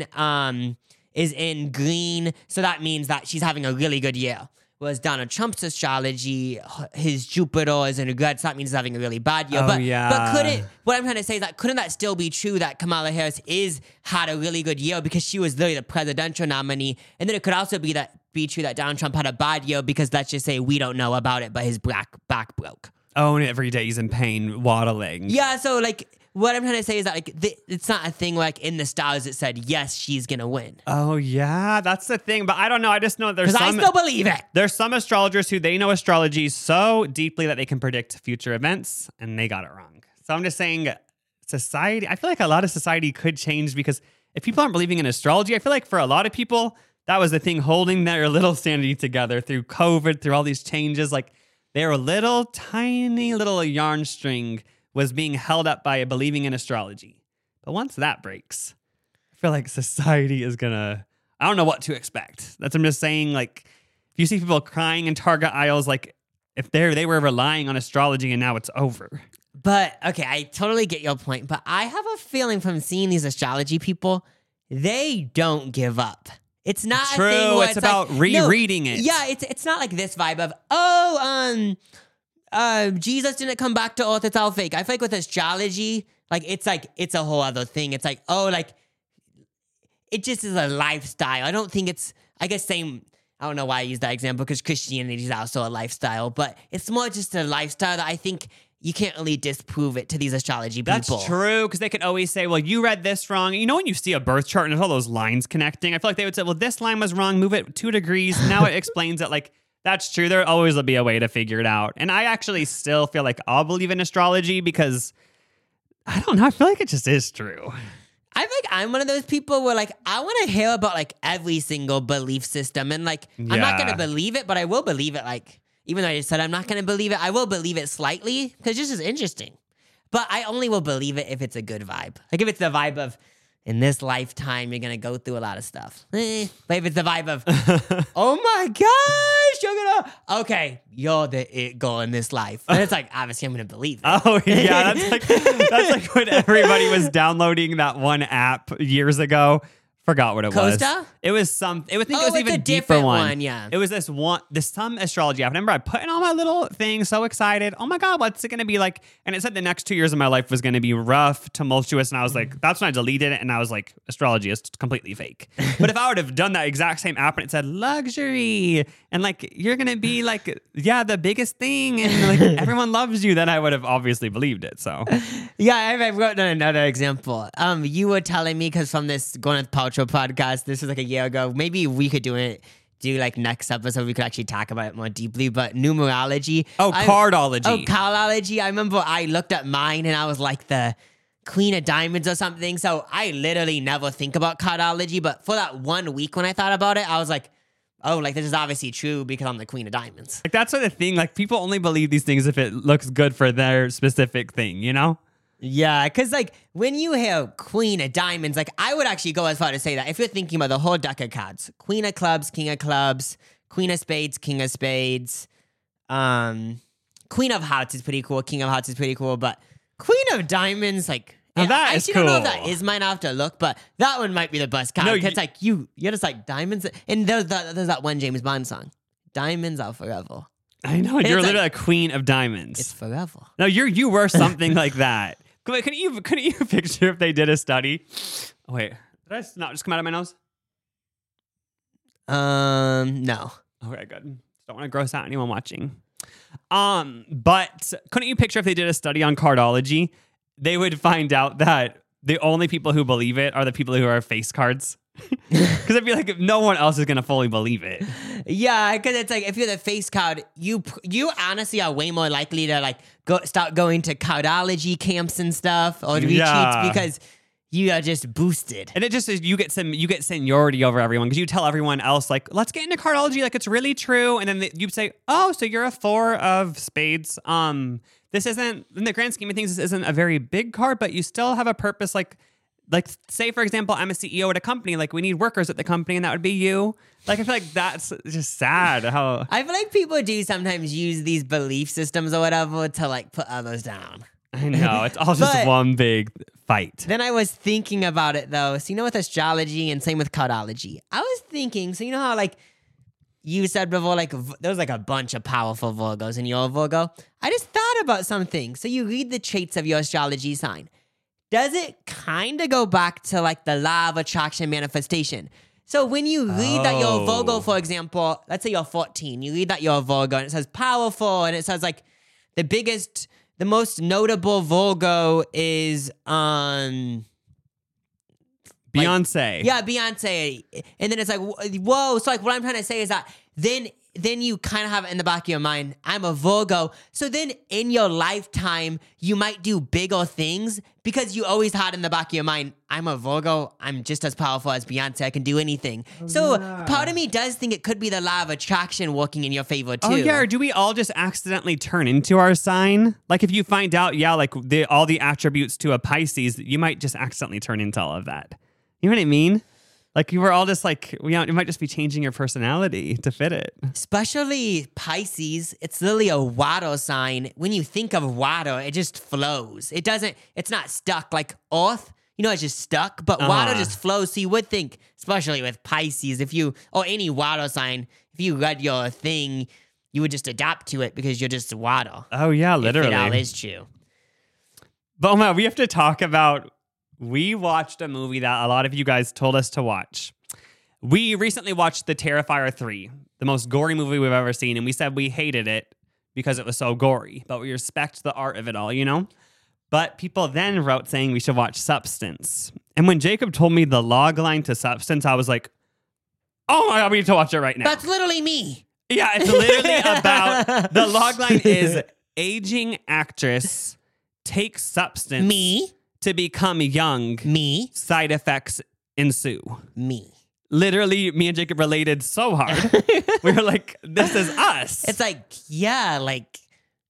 green, so that means that she's having a really good year. Whereas Donald Trump's astrology, his Jupiter is in red, so that means he's having a really bad year. But what I'm trying to say is that couldn't that still be true that Kamala Harris had a really good year because she was literally the presidential nominee? And then it could also be true that Donald Trump had a bad year because let's just say we don't know about it, but his back broke. Oh, and every day he's in pain, waddling. Yeah, so like what I'm trying to say is that like it's not a thing where, like in the stars it said yes she's gonna win. Oh yeah, that's the thing. But I don't know. I just know there's I still believe it. There's some astrologers who they know astrology so deeply that they can predict future events, and they got it wrong. So I'm just saying, society. I feel like a lot of society could change because if people aren't believing in astrology, I feel like for a lot of people that was the thing holding their little sanity together through COVID, through all these changes. Like their little tiny little yarn string was being held up by believing in astrology. But once that breaks, I feel like society is gonna, I don't know what to expect. I'm just saying, like, if you see people crying in Target aisles, like if they were relying on astrology and now it's over. But okay, I totally get your point. But I have a feeling from seeing these astrology people, they don't give up. It's not true. A thing where it's about like, rereading it. Yeah, it's not like this vibe of Jesus didn't come back to Earth. It's all fake. I feel like with astrology, it's a whole other thing. It's like, it just is a lifestyle. I don't think it's, I guess same. I don't know why I use that example because Christianity is also a lifestyle, but it's more just a lifestyle that I think you can't really disprove it to these astrology people. That's true, because they could always say, well, you read this wrong. You know when you see a birth chart and there's all those lines connecting, I feel like they would say, well, this line was wrong, move it 2 degrees. Now it explains it. Like, that's true. There always will be a way to figure it out. And I actually still feel like I'll believe in astrology because, I don't know, I feel like it just is true. I think I'm one of those people where, I want to hear about, every single belief system. And, I'm not going to believe it, but I will believe it, even though I just said I'm not going to believe it, I will believe it slightly because this is interesting. But I only will believe it if it's a good vibe. Like if it's the vibe of, in this lifetime, you're going to go through a lot of stuff. But if it's the vibe of, oh my gosh, you're going to, okay, you're the it girl in this life. And it's like, obviously I'm going to believe it. Oh yeah, that's like when everybody was downloading that one app years ago. Forgot what it was. Costa? It was I think it was even a deeper one. Yeah. It was some astrology app. I remember I put in all my little things, so excited. Oh my God, what's it going to be like? And it said the next 2 years of my life was going to be rough, tumultuous. And I was like, that's when I deleted it. And I was like, astrology is completely fake. But if I would have done that exact same app and it said luxury and you're going to be the biggest thing and everyone loves you, then I would have obviously believed it. So yeah, I wrote down another example. You were telling me, because from this Gwyneth Paltrow podcast, this was a year ago, maybe we could do next episode we could actually talk about it more deeply, but numerology. Cardology. I remember I looked at mine and I was like the Queen of Diamonds or something, so I literally never think about cardology, but for that 1 week when I thought about it, I was like, oh, this is obviously true because I'm the Queen of Diamonds. That's sort of thing, people only believe these things if it looks good for their specific thing, you know? Yeah, because like when you hear Queen of Diamonds, like I would actually go as far to say that if you're thinking about the whole deck of cards, Queen of Clubs, King of Clubs, Queen of Spades, King of Spades, Queen of Hearts is pretty cool, King of Hearts is pretty cool, but Queen of Diamonds, like Now that I is actually don't know if cool. that is mine. I have to look, but that one might be the best card. No, Because like you're just like diamonds, and there's that one James Bond song, "Diamonds Are Forever." I know, And you're it's literally like- a queen of diamonds. It's forever. No, you were something like that. Couldn't you picture if they did a study? Oh, wait, did I not just come out of my nose? No. Okay, good. Don't want to gross out anyone watching. But couldn't you picture if they did a study on cardology, they would find out that the only people who believe it are the people who are face cards. Because I feel like no one else is gonna fully believe it. Yeah, because it's like if you're the face card, you honestly are way more likely to like start going to cardology camps and stuff or retreats because you are just boosted. And it just is you get seniority over everyone because you tell everyone else like, let's get into cardology, like it's really true, and then you say, oh, so you're a 4 of spades. This isn't, in the grand scheme of things, this isn't a very big card, but you still have a purpose. Like say for example, I'm a CEO at a company. Like we need workers at the company, and that would be you. Like I feel like that's just sad. How I feel like people do sometimes use these belief systems or whatever to like put others down. I know it's all just But- one big fight. Then I was thinking about it though. So you know, with astrology and same with cardology, I was thinking. So you know how like you said before, like there was like a bunch of powerful Virgos, and you're a Virgo. I just thought about something. So you read the traits of your astrology sign. Does it kind of go back to like the law of attraction manifestation? So when you read that you're a Virgo, for example, let's say you're 14, you read that you're a Virgo and it says powerful, and it says like the most notable Virgo is Beyonce. yeah, Beyonce. And then it's like, whoa. So like what I'm trying to say is that then you kind of have it in the back of your mind, I'm a Virgo. So then in your lifetime, you might do bigger things because you always had in the back of your mind, I'm a Virgo. I'm just as powerful as Beyonce. I can do anything. Part of me does think it could be the law of attraction working in your favor too. Oh yeah, or do we all just accidentally turn into our sign? Like if you find out, like all the attributes to a Pisces, you might just accidentally turn into all of that. You know what I mean? Like you were all just like, it might just be changing your personality to fit it. Especially Pisces, it's literally a water sign. When you think of water, it just flows. It's not stuck like Earth. You know, it's just stuck, but water just flows. So you would think, especially with Pisces, or any water sign, if you read your thing, you would just adapt to it because you're just water. Oh yeah, literally. If it all is true. But Oma, we have to talk about, we watched a movie that a lot of you guys told us to watch. We recently watched The Terrifier 3, the most gory movie we've ever seen, and we said we hated it because it was so gory, but we respect the art of it all, you know? But people then wrote saying we should watch Substance. And when Jacob told me the log line to Substance, I was like, oh my God, we need to watch it right now. That's literally me. Yeah, it's literally about, the log line is aging actress takes substance. Me. To become young. Me. Side effects ensue. Me. Literally, me and Jacob related so hard. We were like, this is us. It's like, yeah, like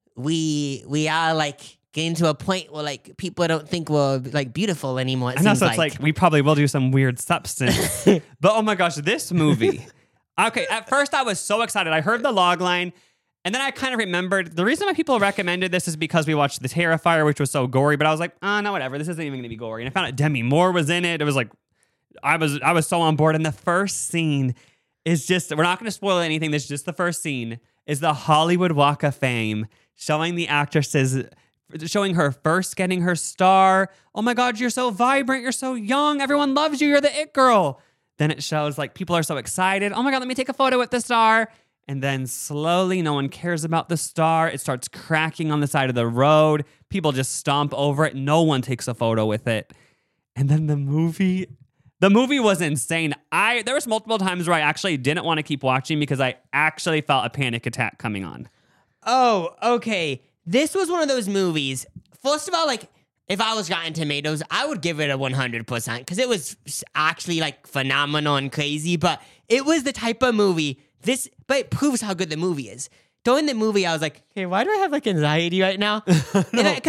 we are like getting to a point where like people don't think we're like beautiful anymore. It I know, seems so it's like we probably will do some weird substance. But oh my gosh, this movie. Okay, at first I was so excited. I heard the log line, and then I kind of remembered the reason why people recommended this is because we watched The Terrifier, which was so gory. But I was like, oh no, whatever. This isn't even going to be gory. And I found out Demi Moore was in it. It was like, I was so on board. And the first scene is just, we're not going to spoil anything. This is just the first scene, is the Hollywood Walk of Fame showing the actresses, showing her first getting her star. Oh my God, you're so vibrant. You're so young. Everyone loves you. You're the it girl. Then it shows like people are so excited. Oh my God, let me take a photo with the star. And then slowly, no one cares about the star. It starts cracking on the side of the road. People just stomp over it. No one takes a photo with it. And then the movie was insane. There was multiple times where I actually didn't want to keep watching because I actually felt a panic attack coming on. Oh, okay. This was one of those movies. First of all, like, if I was Rotten Tomatoes, I would give it a 100% because it was actually like phenomenal and crazy. But it was the type of movie but it proves how good the movie is. During the movie, I was like, "Hey, why do I have like anxiety right now?" Because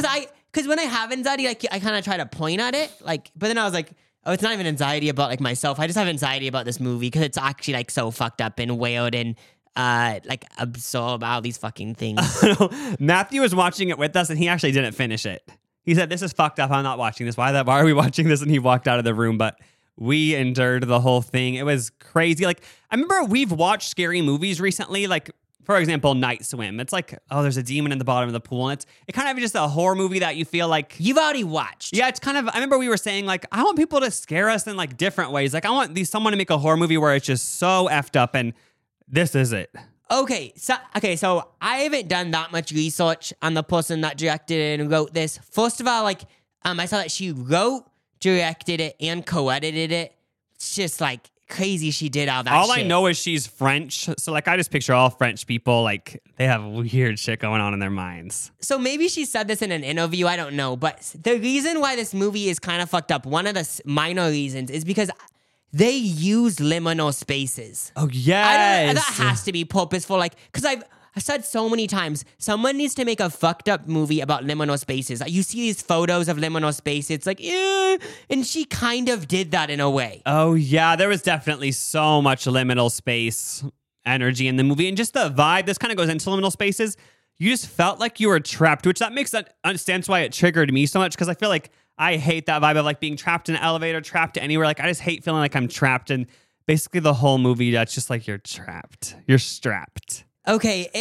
because when I have anxiety, like I kind of try to point at it, like, but then I was like, oh, it's not even anxiety about like myself. I just have anxiety about this movie because it's actually like so fucked up and weird and like absorb all these fucking things. Matthew was watching it with us and he actually didn't finish it. He said, "This is fucked up. I'm not watching this. Why are we watching this?" And he walked out of the room, but we endured the whole thing. It was crazy. Like, I remember we've watched scary movies recently, like, for example, Night Swim. It's like, oh, there's a demon in the bottom of the pool. And it kind of just a horror movie that you feel like You've already watched. Yeah, it's kind of, I remember we were saying, like, I want people to scare us in like different ways. Like, I want someone to make a horror movie where it's just so effed up, and this is it. Okay, so I haven't done that much research on the person that directed and wrote this. First of all, like, I saw that she wrote, directed it, and co-edited it. It's just like crazy she did all that All shit. I know is she's French. So, like, I just picture all French people, like, they have weird shit going on in their minds. So maybe she said this in an interview, I don't know. But the reason why this movie is kind of fucked up, one of the minor reasons, is because they use liminal spaces. Oh, yes. That has to be purposeful. Like, because I've said so many times, someone needs to make a fucked up movie about liminal spaces. Like, you see these photos of liminal space, it's like, and she kind of did that in a way. Oh, yeah. There was definitely so much liminal space energy in the movie. And just the vibe, this kind of goes into liminal spaces. You just felt like you were trapped, which that makes understands why it triggered me so much, because I feel like I hate that vibe of like being trapped in an elevator, trapped anywhere. Like, I just hate feeling like I'm trapped. And basically the whole movie, that's just like you're trapped. You're strapped. Okay,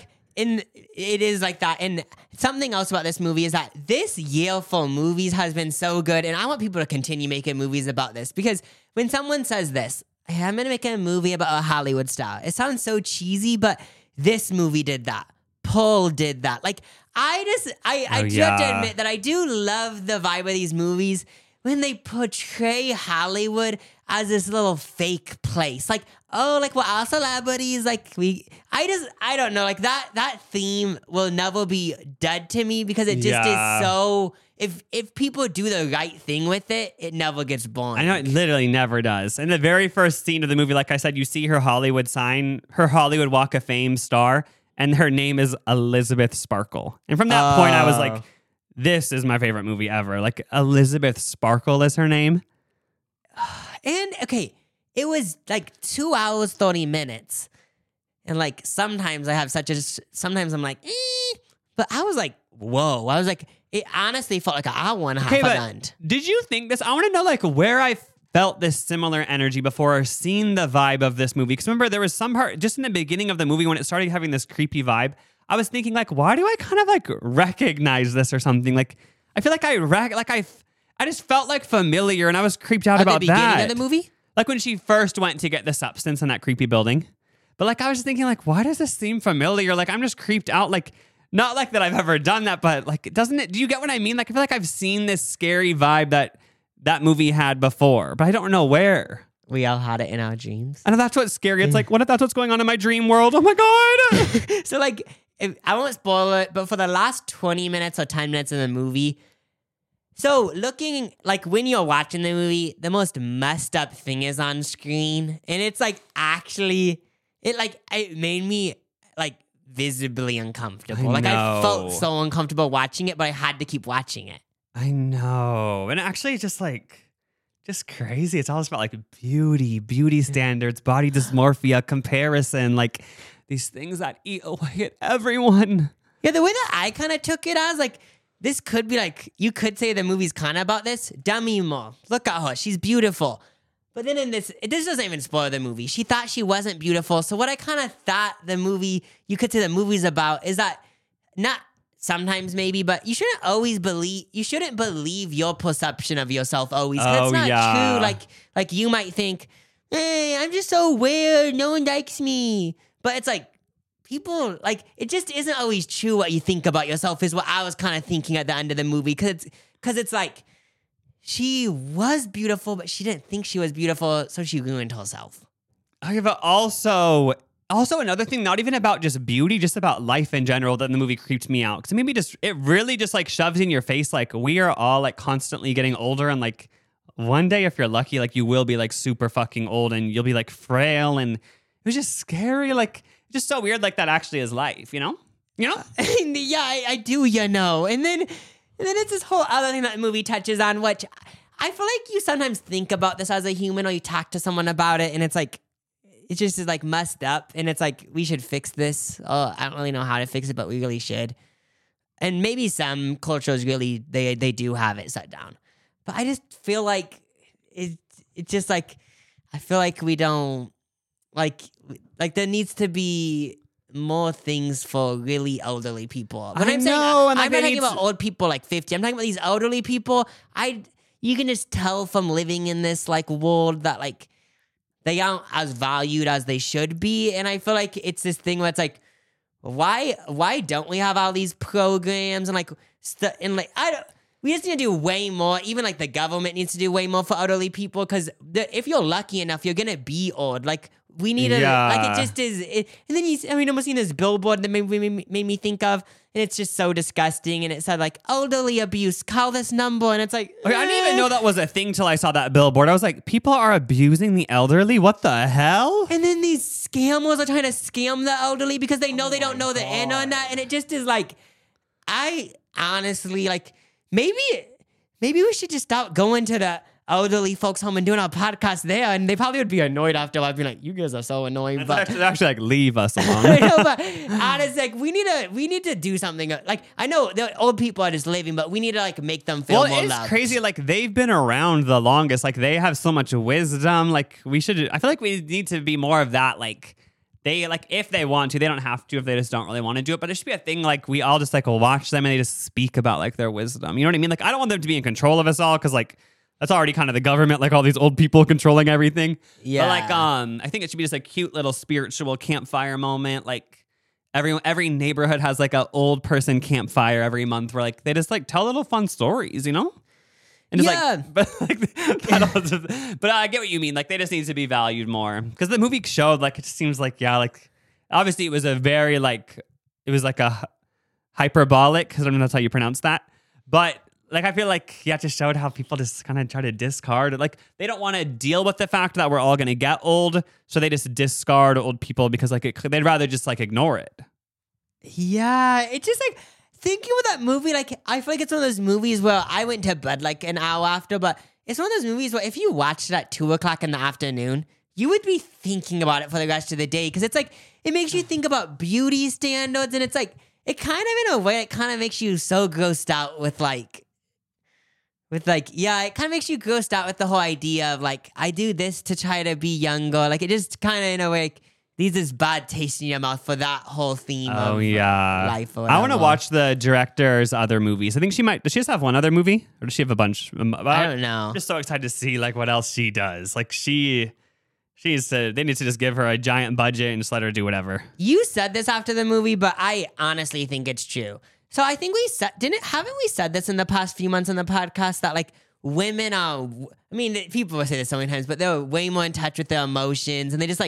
it is like that. And something else about this movie is that this year for movies has been so good. And I want people to continue making movies about this, because when someone says this, hey, I'm going to make a movie about a Hollywood star, it sounds so cheesy, but this movie did that. Paul did that. Like, I do have to admit that I do love the vibe of these movies when they portray Hollywood as this little fake place. Like, oh, like, we're all celebrities. Like, I don't know. Like, that theme will never be dead to me, because it just is so, if people do the right thing with it, it never gets boring. I know, it literally never does. In the very first scene of the movie, like I said, you see her Hollywood sign, her Hollywood Walk of Fame star, and her name is Elizabeth Sparkle. And from that point, I was like, this is my favorite movie ever. Like, Elizabeth Sparkle is her name. And, okay, it was like 2 hours, 30 minutes. And, like, sometimes I have sometimes I'm like, but I was like, whoa. I was like, it honestly felt like an hour and a half at the end. Did you think this? I want to know, like, where I felt this similar energy before or seen the vibe of this movie. Because remember, there was some part just in the beginning of the movie when it started having this creepy vibe. I was thinking, like, why do I kind of like recognize this or something? Like, I feel like I just felt like familiar, and I was creeped out about that. At the beginning of the movie? Like when she first went to get the substance in that creepy building. But like, I was just thinking, like, why does this seem familiar? Like, I'm just creeped out. Like, not like that I've ever done that, but like, doesn't it? Do you get what I mean? Like, I feel like I've seen this scary vibe that movie had before, but I don't know where. We all had it in our dreams. And that's what's scary. It's like, what if that's what's going on in my dream world? Oh my God. So like, I won't spoil it, but for the last 20 minutes or 10 minutes of the movie, so looking, like, when you're watching the movie, the most messed up thing is on screen. And it's like, actually, it made me like visibly uncomfortable. Like, I felt so uncomfortable watching it, but I had to keep watching it. I know. And actually just crazy. It's all about like beauty standards, body dysmorphia, comparison, like these things that eat away at everyone. Yeah, the way that I kind of took it as, like, this could be like, you could say the movie's kind of about this. Demi Moore, look at her, she's beautiful. But then in this doesn't even spoil the movie. She thought she wasn't beautiful. So what I kind of thought the movie, you could say the movie's about, is that not sometimes maybe, but you shouldn't believe your perception of yourself always. 'Cause it's not true. Like you might think, hey, I'm just so weird, no one likes me. But it's like, people, like, it just isn't always true what you think about yourself, is what I was kind of thinking at the end of the movie. Because it's like, she was beautiful, but she didn't think she was beautiful, so she ruined herself. Okay, but also another thing, not even about just beauty, just about life in general, that the movie creeped me out. Because it really just like shoves in your face, like, we are all like constantly getting older, and like one day, if you're lucky, like you will be like super fucking old, and you'll be like frail, and it was just scary, like just so weird, like that actually is life, you know? Yeah, I do, you know. And then And then it's this whole other thing that the movie touches on, which I feel like you sometimes think about this as a human, or you talk to someone about it, and it's like, it just is like messed up, and it's like, we should fix this. Oh, I don't really know how to fix it, but we really should. And maybe some cultures really, they do have it set down. But I just feel like it's just like, I feel like we don't, like there needs to be more things for really elderly people. When I'm saying, I'm not talking about old people like 50. I'm talking about these elderly people. You can just tell from living in this like world that like they aren't as valued as they should be. And I feel like it's this thing where it's like, why don't we have all these programs and like we just need to do way more. Even like the government needs to do way more for elderly people, because if you're lucky enough, you're gonna be old. Like we need to, like it just is. And then almost seen this billboard that made me think of, and it's just so disgusting. And it said like elderly abuse, call this number, and it's like I didn't even know that was a thing till I saw that billboard. I was like, people are abusing the elderly? What the hell? And then these scammers are trying to scam the elderly because they know they don't know the internet, and it just is like, I honestly like maybe we should just stop going to the elderly folks home and doing our podcast there, and they probably would be annoyed after I'd be like, you guys are so annoying. But actually like, leave us alone. I know, but honestly, like we need to do something. Like I know the old people are just living, but we need to like make them feel more loved. It's crazy. Like they've been around the longest. Like they have so much wisdom. Like I feel like we need to be more of that. Like they, like if they want to, they don't have to if they just don't really want to do it. But it should be a thing like we all just like watch them and they just speak about like their wisdom. You know what I mean? Like I don't want them to be in control of us all, because like that's already kind of the government, like all these old people controlling everything. Yeah. But like, I think it should be just a cute little spiritual campfire moment. Like every neighborhood has like an old person campfire every month where like they just like tell little fun stories, you know? And it's but I get what you mean. Like they just need to be valued more, because the movie showed like it seems like like obviously it was a very like it was like a hyperbolic, because I don't know that's how you pronounce that, but. Like, I feel like, it just showed how people just kind of try to discard it. Like, they don't want to deal with the fact that we're all going to get old, so they just discard old people because, like, they'd rather just, like, ignore it. Yeah, it's just, like, thinking with that movie, like, I feel like it's one of those movies where I went to bed, like, an hour after, but it's one of those movies where if you watched it at 2 o'clock in the afternoon, you would be thinking about it for the rest of the day, because it's, like, it makes you think about beauty standards, and it's, like, it kind of, in a way, it kind of makes you so grossed out with, it kind of makes you grossed out with the whole idea of like, I do this to try to be younger. Like it just kind of in a way like, leaves this bad taste in your mouth for that whole theme of life. Or I want to watch the director's other movies. I think does she just have one other movie, or does she have a bunch? I don't know. I'm just so excited to see like what else she does. Like they need to just give her a giant budget and just let her do whatever. You said this after the movie, but I honestly think it's true. So I think haven't we said this in the past few months on the podcast that like women are, I mean, people will say this so many times, but they're way more in touch with their emotions, and they just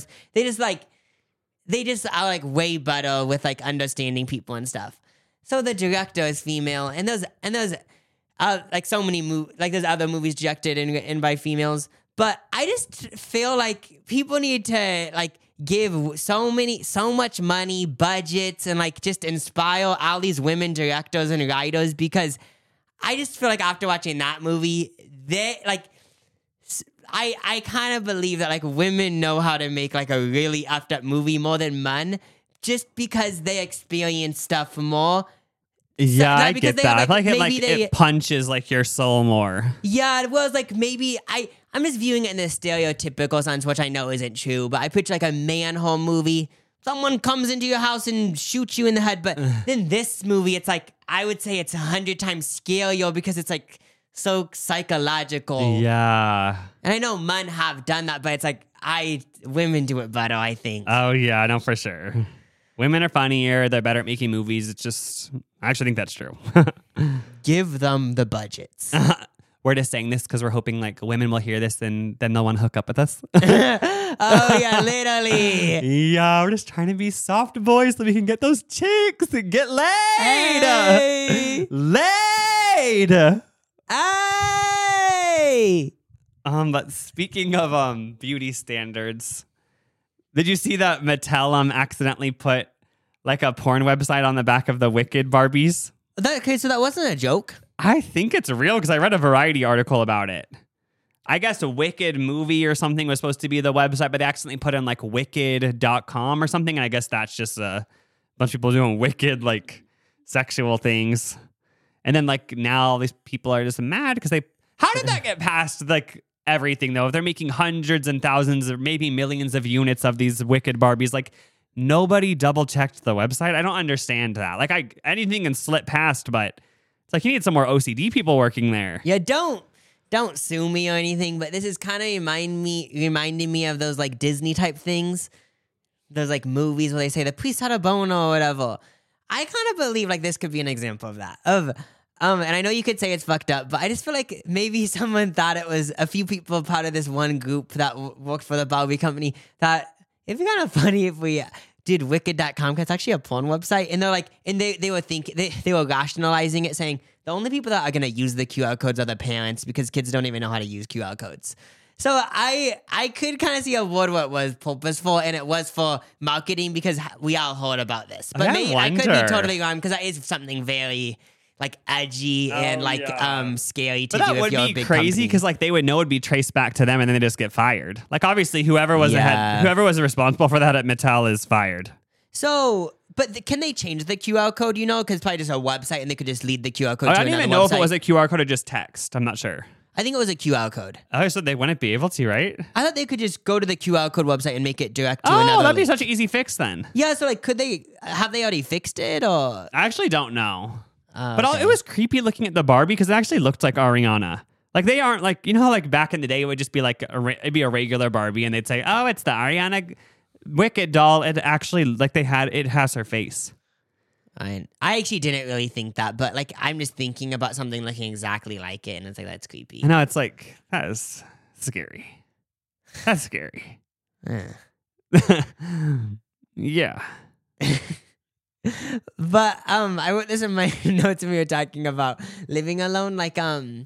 are like way better with like understanding people and stuff. So the director is female, and there's like so many there's other movies directed in by females, but I just feel like people need to like give so much money, budgets, and like just inspire all these women directors and writers, because I just feel like after watching that movie, I kind of believe that like women know how to make like a really effed up movie more than men, just because they experience stuff more. Yeah, I get that. I feel like it punches like your soul more. Yeah, it was like maybe I'm just viewing it in a stereotypical sense, which I know isn't true, but I picture like a man-home movie. Someone comes into your house and shoots you in the head, but then this movie, it's like, I would say it's 100 times scarier because it's like so psychological. Yeah. And I know men have done that, but it's like, women do it better, I think. Oh yeah, no, for sure. Women are funnier. They're better at making movies. It's just, I actually think that's true. Give them the budgets. We're just saying this because we're hoping like women will hear this and then they'll want to hook up with us. Oh yeah, literally. Yeah, we're just trying to be soft boys so we can get those chicks and get laid. Hey. Laid. Hey. But speaking of beauty standards, did you see that Mattel accidentally put like a porn website on the back of the Wicked Barbies? Okay, so that wasn't a joke. I think it's real because I read a Variety article about it. I guess a Wicked movie or something was supposed to be the website, but they accidentally put in like wicked.com or something. And I guess that's just a bunch of people doing wicked, like sexual things. And then like now these people are just mad because how did that get past like everything though? If they're making hundreds and thousands or maybe millions of units of these Wicked Barbies, like nobody double checked the website. I don't understand that. Like anything can slip past, but it's like you need some more OCD people working there. Yeah, don't sue me or anything, but this is kind of reminding me of those like Disney type things. Those like movies where they say the priest had a bone or whatever. I kind of believe like this could be an example of that. And I know you could say it's fucked up, but I just feel like maybe someone thought it was a few people part of this one group that worked for the Barbie company that it'd be kind of funny if we did wicked.com, because it's actually a porn website. And they're like, and they were thinking, they were rationalizing it, saying the only people that are going to use the QR codes are the parents because kids don't even know how to use QR codes. So I could kind of see a world where it was purposeful and it was for marketing because we all heard about this. But I could be totally wrong because that is something very like edgy and like scary to do. But that would be crazy because like they would know it'd be traced back to them and then they just get fired. Like obviously whoever was whoever was responsible for that at Mattel is fired. So, but can they change the QR code? You know, because it's probably just a website and they could just lead the QR code. I don't even know if it was a QR code or just text. I'm not sure. I think it was a QR code. Oh, so they wouldn't be able to, right? I thought they could just go to the QR code website and make it direct to another. Oh, that'd be link. such an easy fix then. Yeah, so like, have they already fixed it or? I actually don't know. But Okay. it was creepy looking at the Barbie because it actually looked like Ariana. Like they aren't like, you know how like back in the day it would just be like, it'd be a regular Barbie and they'd say, oh, it's the Ariana Wicked doll. It actually, like it has her face. I actually didn't really think that, but like I'm just thinking about something looking exactly like it, and it's like that's creepy. I know, it's like that is scary. That's scary. Yeah. But I wrote this in my notes when we were talking about living alone. Like does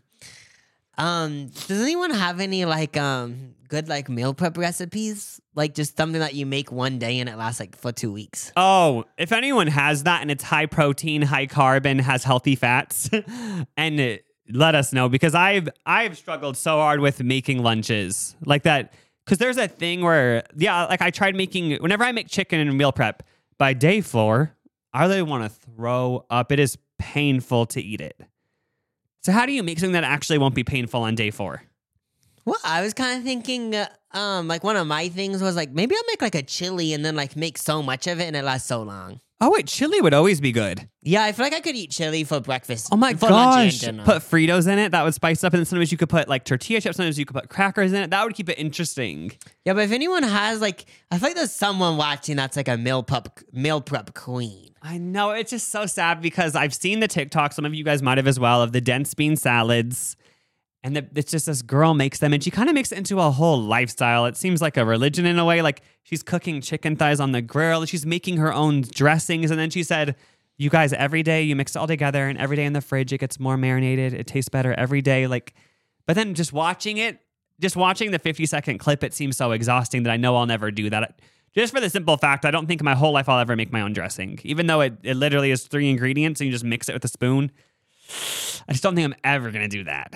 anyone have any like good like meal prep recipes? Like just something that you make one day and it lasts like for 2 weeks. Oh, if anyone has that and it's high protein, high carb, and has healthy fats, and let us know because I've struggled so hard with making lunches like that. Because there's a thing where like I tried making whenever I make chicken in meal prep by day 4, I really want to throw up. It is painful to eat it. So how do you make something that actually won't be painful on day 4? Well, I was kind of thinking, like one of my things was like maybe I'll make like a chili and then like make so much of it and it lasts so long. Oh wait, chili would always be good. Yeah, I feel like I could eat chili for breakfast. Oh my for lunch gosh! and dinner. Put Fritos in it. That would spice up, and then sometimes you could put like tortilla chips. Sometimes you could put crackers in it. That would keep it interesting. Yeah, but if anyone has like, I feel like there's someone watching that's like a meal prep queen. I know, it's just so sad because I've seen the TikTok. Some of you guys might have as well of the dense bean salads. And it's just this girl makes them and she kind of makes it into a whole lifestyle. It seems like a religion in a way. Like she's cooking chicken thighs on the grill. She's making her own dressings. And then she said, you guys, every day you mix it all together and every day in the fridge, it gets more marinated. It tastes better every day. Like, but then just watching the 50-second clip, it seems so exhausting that I know I'll never do that. Just for the simple fact, I don't think my whole life I'll ever make my own dressing. Even though it literally is 3 ingredients and you just mix it with a spoon. I just don't think I'm ever going to do that.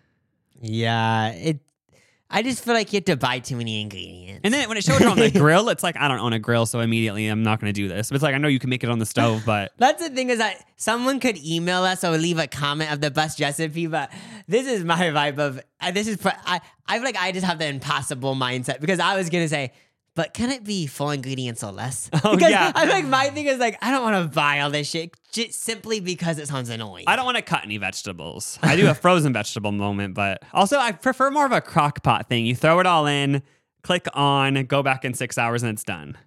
Yeah, I just feel like you have to buy too many ingredients. And then when it showed her on the grill, it's like, I don't own a grill, so immediately I'm not going to do this. But it's like, I know you can make it on the stove, but... That's the thing is that someone could email us or leave a comment of the best recipe, but this is my vibe of... I feel like I just have the impossible mindset because I was going to say... But can it be 4 ingredients or less? Oh, because yeah. I think my thing is like, I don't want to buy all this shit just simply because it sounds annoying. I don't want to cut any vegetables. I do a frozen vegetable moment, but also I prefer more of a crock pot thing. You throw it all in, click on, go back in 6 hours, and it's done.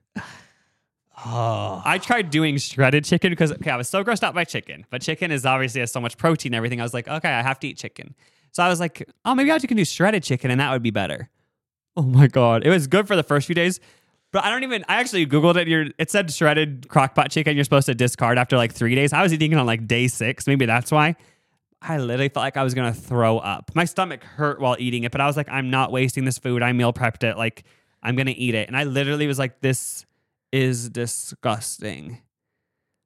Oh. I tried doing shredded chicken because, I was so grossed out by chicken. But chicken is obviously has so much protein and everything. I was like, okay, I have to eat chicken. So I was like, oh, maybe I can do shredded chicken and that would be better. Oh my God. It was good for the first few days, but I actually Googled it. It said shredded crockpot chicken you're supposed to discard after like 3 days. I was eating it on like day 6. Maybe that's why. I literally felt like I was going to throw up. My stomach hurt while eating it, but I was like, I'm not wasting this food. I meal prepped it. Like, I'm going to eat it. And I literally was like, this is disgusting.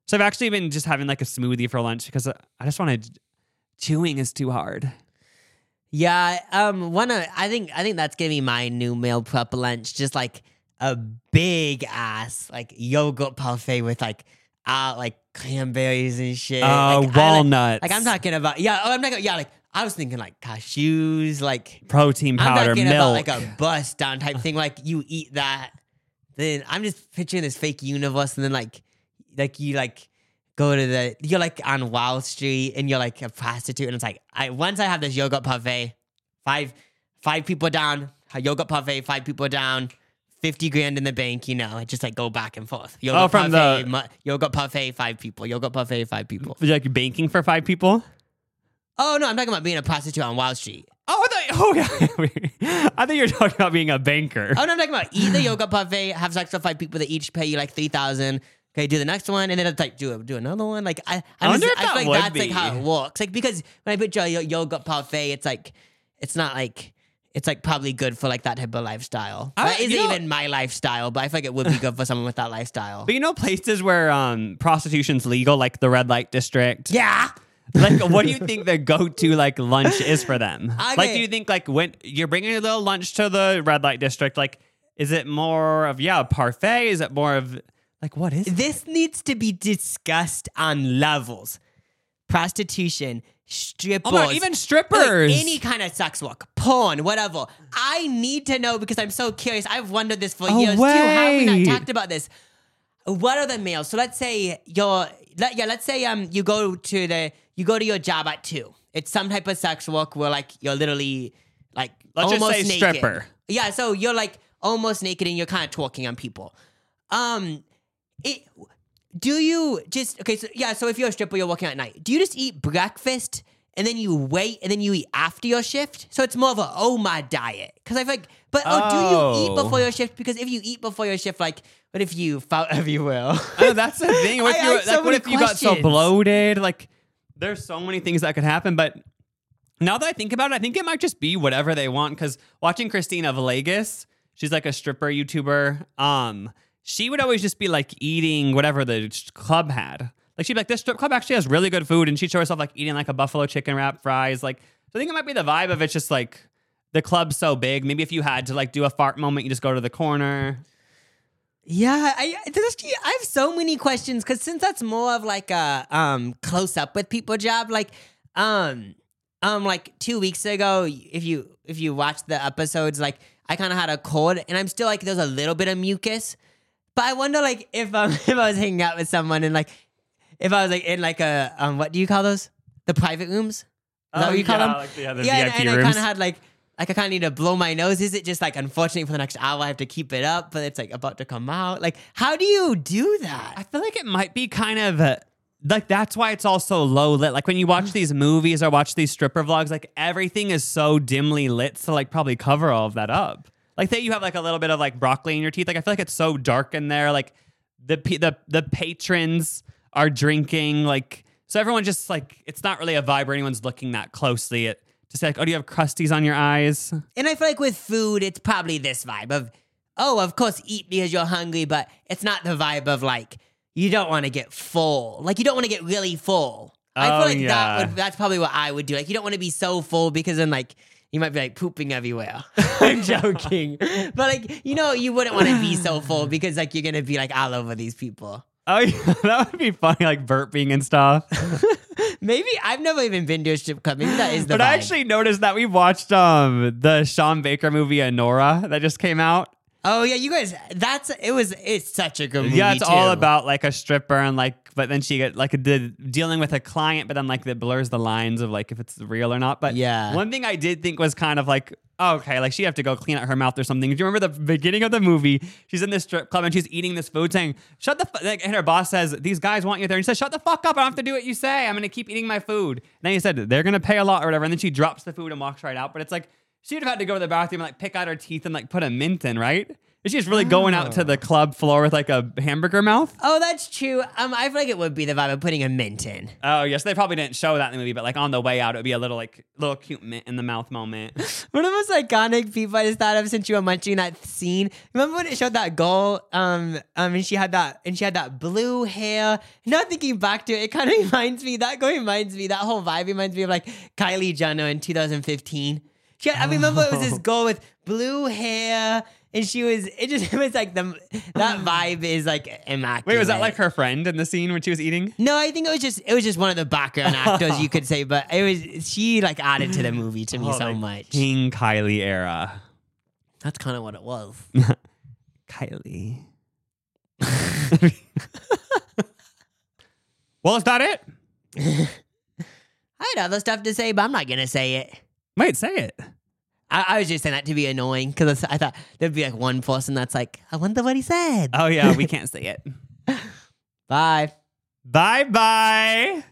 So I've actually been just having like a smoothie for lunch because I just wanted, chewing is too hard. Yeah, I think that's gonna be my new meal prep lunch. Just like a big ass like yogurt parfait with like cranberries and shit. Oh, walnuts. Like I'm talking about like I was thinking like cashews, like Protein powder, I'm talking milk. about like a bust down type thing. Like you eat that, then I'm just picturing this fake universe, and then like you like go to you're like on Wall Street and you're like a prostitute, and it's like once I have this yogurt parfait, five people down, a yogurt parfait, 5 people down, 50 grand in the bank, I just like go back and forth. Yogurt yogurt parfait, 5 people, yogurt parfait, 5 people. Was you like banking for 5 people? Oh no, I'm talking about being a prostitute on Wall Street. Oh, I think you're talking about being a banker. Oh no, I'm talking about eat the yogurt parfait, have sex with 5 people that each pay you like $3,000. Okay, do the next one, and then it's like do another one. Like I wonder if I feel that like would that's be. like how it works. Like because when I picture a yogurt parfait, it's like it's not like it's like probably good for like that type of lifestyle. That isn't even my lifestyle, but I feel like it would be good for someone with that lifestyle. But places where prostitution's legal, like the red light district. Yeah. Like, what do you think the go-to like lunch is for them? Okay. Like, do you think like when you're bringing a little lunch to the red light district, like, is it more of a parfait? Is it more of like what is it? This needs to be discussed on levels. Prostitution, strippers. Oh my God, even strippers. Like any kind of sex work, porn, whatever. I need to know because I'm so curious. I've wondered this for years too. How have we not talked about this? What are the meals? So let's say let's say you go to your job at 2. It's some type of sex work where like you're literally like Let's almost just say naked. stripper. Yeah, so you're like almost naked and you're kind of twerking on people. So if you're a stripper, you're working at night. Do you just eat breakfast and then you wait and then you eat after your shift? So it's more of a my diet. Because I feel like, do you eat before your shift? Because if you eat before your shift, like, what if you felt everywhere? Oh, that's the thing. What if you got so questions. bloated? Like, there's so many things that could happen. But now that I think about it, I think it might just be whatever they want. Because watching Christina Villegas, she's like a stripper YouTuber. She would always just be like eating whatever the club had. Like she'd be like, this strip club actually has really good food, and she'd show herself like eating like a buffalo chicken wrap, fries. Like, so I think it might be the vibe of it's just like the club's so big. Maybe if you had to like do a fart moment, you just go to the corner. Yeah, I have so many questions because since that's more of like a close up with people job, like 2 weeks ago, if you watch the episodes, like I kind of had a cold and I'm still like there's a little bit of mucus, but I wonder like if I was hanging out with someone and like if I was like in like a what do you call those? The private rooms? Is that what you call them? Like the Yeah, VIP and I rooms. kind of had like I kind of need to blow my nose. Is it just like, unfortunately, for the next hour, I have to keep it up, but it's like about to come out? Like, how do you do that? I feel like it might be kind of like that's why it's all so low lit. Like when you watch these movies or watch these stripper vlogs, like everything is so dimly lit to like probably cover all of that up. Like that you have like a little bit of like broccoli in your teeth. Like I feel like it's so dark in there. Like the patrons are drinking. Like so everyone just like it's not really a vibe where anyone's looking that closely at. Just like, oh, do you have crusties on your eyes? And I feel like with food, it's probably this vibe of, oh, of course, eat because you're hungry, but it's not the vibe of like, you don't want to get full. Like, you don't want to get really full. I feel like that's probably what I would do. Like, you don't want to be so full because then like, you might be like pooping everywhere. I'm joking. But like, you wouldn't want to be so full because like, you're going to be like all over these people. Oh, yeah, that would be funny, like burping and stuff. Maybe I've never even been to a strip club. Maybe that is the But vibe. I actually noticed that we watched the Sean Baker movie Anora that just came out. Oh yeah, you guys. It's such a good movie. Yeah, it's too. all about like a stripper and like, but then she get like dealing with a client, but then like that blurs the lines of like if it's real or not. But yeah, one thing I did think was kind of like, oh, okay, like she have to go clean out her mouth or something. Do you remember the beginning of the movie? She's in this strip club and she's eating this food, saying, "Shut the," and her boss says, "These guys want you there." And she says, "Shut the fuck up! I don't have to do what you say. I'm gonna keep eating my food." And then he said, "They're gonna pay a lot or whatever." And then she drops the food and walks right out. But it's like she would have had to go to the bathroom and like pick out her teeth and like put a mint in, right? She's really going out to the club floor with like a hamburger mouth. Oh, that's true. I feel like it would be the vibe of putting a mint in. Oh, yes. They probably didn't show that in the movie, but like on the way out, it would be a little cute mint in the mouth moment. One of the most iconic people I just thought of since you were munching that scene. Remember when it showed that girl, and she had that blue hair. Now thinking back to it, it kind of reminds me, that whole vibe reminds me of like Kylie Jenner in 2015. I remember it was this girl with blue hair. And it was like that vibe is like immaculate. Wait, was that like her friend in the scene when she was eating? No, I think it was just one of the background actors, you could say, but she like added to the movie to me so much. King Kylie era. That's kind of what it was. Kylie. Well, is that it? I had other stuff to say, but I'm not gonna say it. Wait, say it. I was just saying that to be annoying because I thought there'd be like one person that's like, I wonder what he said. Oh, yeah, we can't say it. Bye. Bye-bye.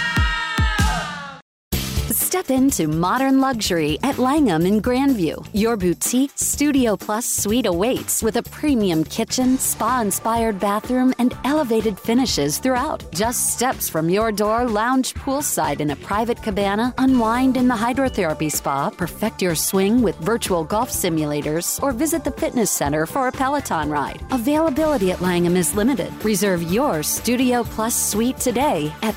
Step into modern luxury at Langham in Grandview. Your boutique Studio Plus suite awaits with a premium kitchen, spa-inspired bathroom, and elevated finishes throughout. Just steps from your door, lounge poolside in a private cabana, unwind in the hydrotherapy spa, perfect your swing with virtual golf simulators, or visit the fitness center for a Peloton ride. Availability at Langham is limited. Reserve your Studio Plus suite today at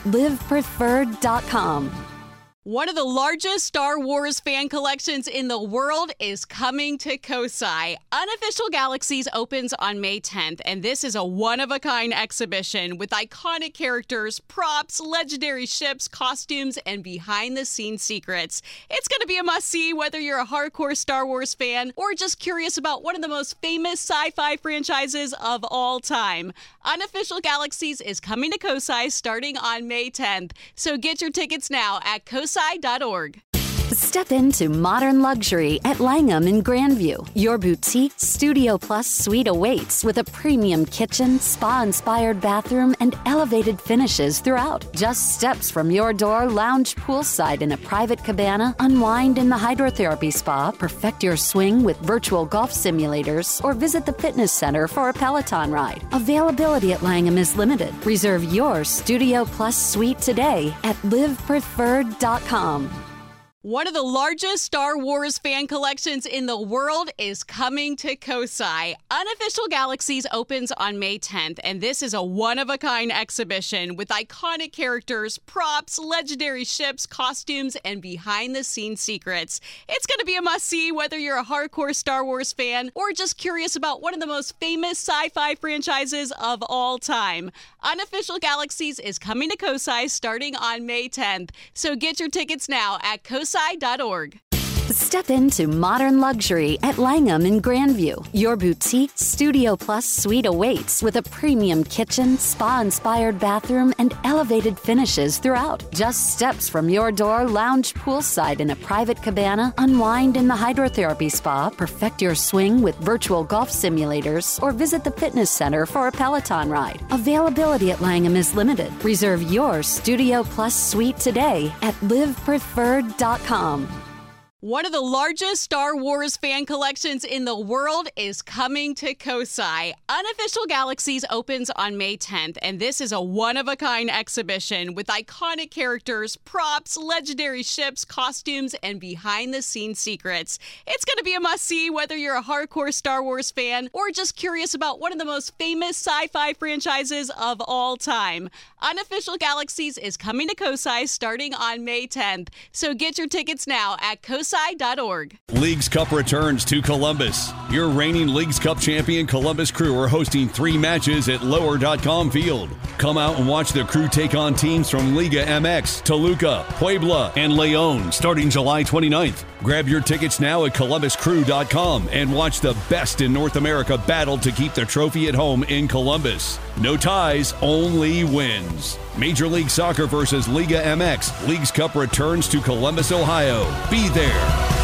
livepreferred.com. One of the largest Star Wars fan collections in the world is coming to Kosai. Unofficial Galaxies opens on May 10th, and this is a one-of-a-kind exhibition with iconic characters, props, legendary ships, costumes, and behind-the-scenes secrets. It's going to be a must-see whether you're a hardcore Star Wars fan or just curious about one of the most famous sci-fi franchises of all time. Unofficial Galaxies is coming to Kosai starting on May 10th, so get your tickets now at kosai.org. Step into modern luxury at Langham in Grandview. Your boutique Studio Plus suite awaits with a premium kitchen, spa-inspired bathroom, and elevated finishes throughout. Just steps from your door, lounge poolside in a private cabana, unwind in the hydrotherapy spa, perfect your swing with virtual golf simulators, or visit the fitness center for a Peloton ride. Availability at Langham is limited. Reserve your Studio Plus suite today at livepreferred.com. One of the largest Star Wars fan collections in the world is coming to Kosai. Unofficial Galaxies opens on May 10th, and this is a one-of-a-kind exhibition with iconic characters, props, legendary ships, costumes, and behind-the-scenes secrets. It's going to be a must-see whether you're a hardcore Star Wars fan or just curious about one of the most famous sci-fi franchises of all time. Unofficial Galaxies is coming to Kosai starting on May 10th, so get your tickets now at kosai.org. Step into modern luxury at Langham in Grandview. Your boutique Studio Plus suite awaits with a premium kitchen, spa-inspired bathroom, and elevated finishes throughout. Just steps from your door, lounge poolside in a private cabana, unwind in the hydrotherapy spa, perfect your swing with virtual golf simulators, or visit the fitness center for a Peloton ride. Availability at Langham is limited. Reserve your Studio Plus suite today at livepreferred.com. One of the largest Star Wars fan collections in the world is coming to Kosai. Unofficial Galaxies opens on May 10th, and this is a one-of-a-kind exhibition with iconic characters, props, legendary ships, costumes, and behind-the-scenes secrets. It's going to be a must-see whether you're a hardcore Star Wars fan or just curious about one of the most famous sci-fi franchises of all time. Unofficial Galaxies is coming to Kosai starting on May 10th, so get your tickets now at kosai.org. Leagues Cup returns to Columbus. Your reigning Leagues Cup champion Columbus Crew are hosting 3 matches at Lower.com Field. Come out and watch the Crew take on teams from Liga MX, Toluca, Puebla, and León starting July 29th. Grab your tickets now at columbuscrew.com and watch the best in North America battle to keep the trophy at home in Columbus. No ties, only wins. Major League Soccer versus Liga MX. Leagues Cup returns to Columbus, Ohio. Be there.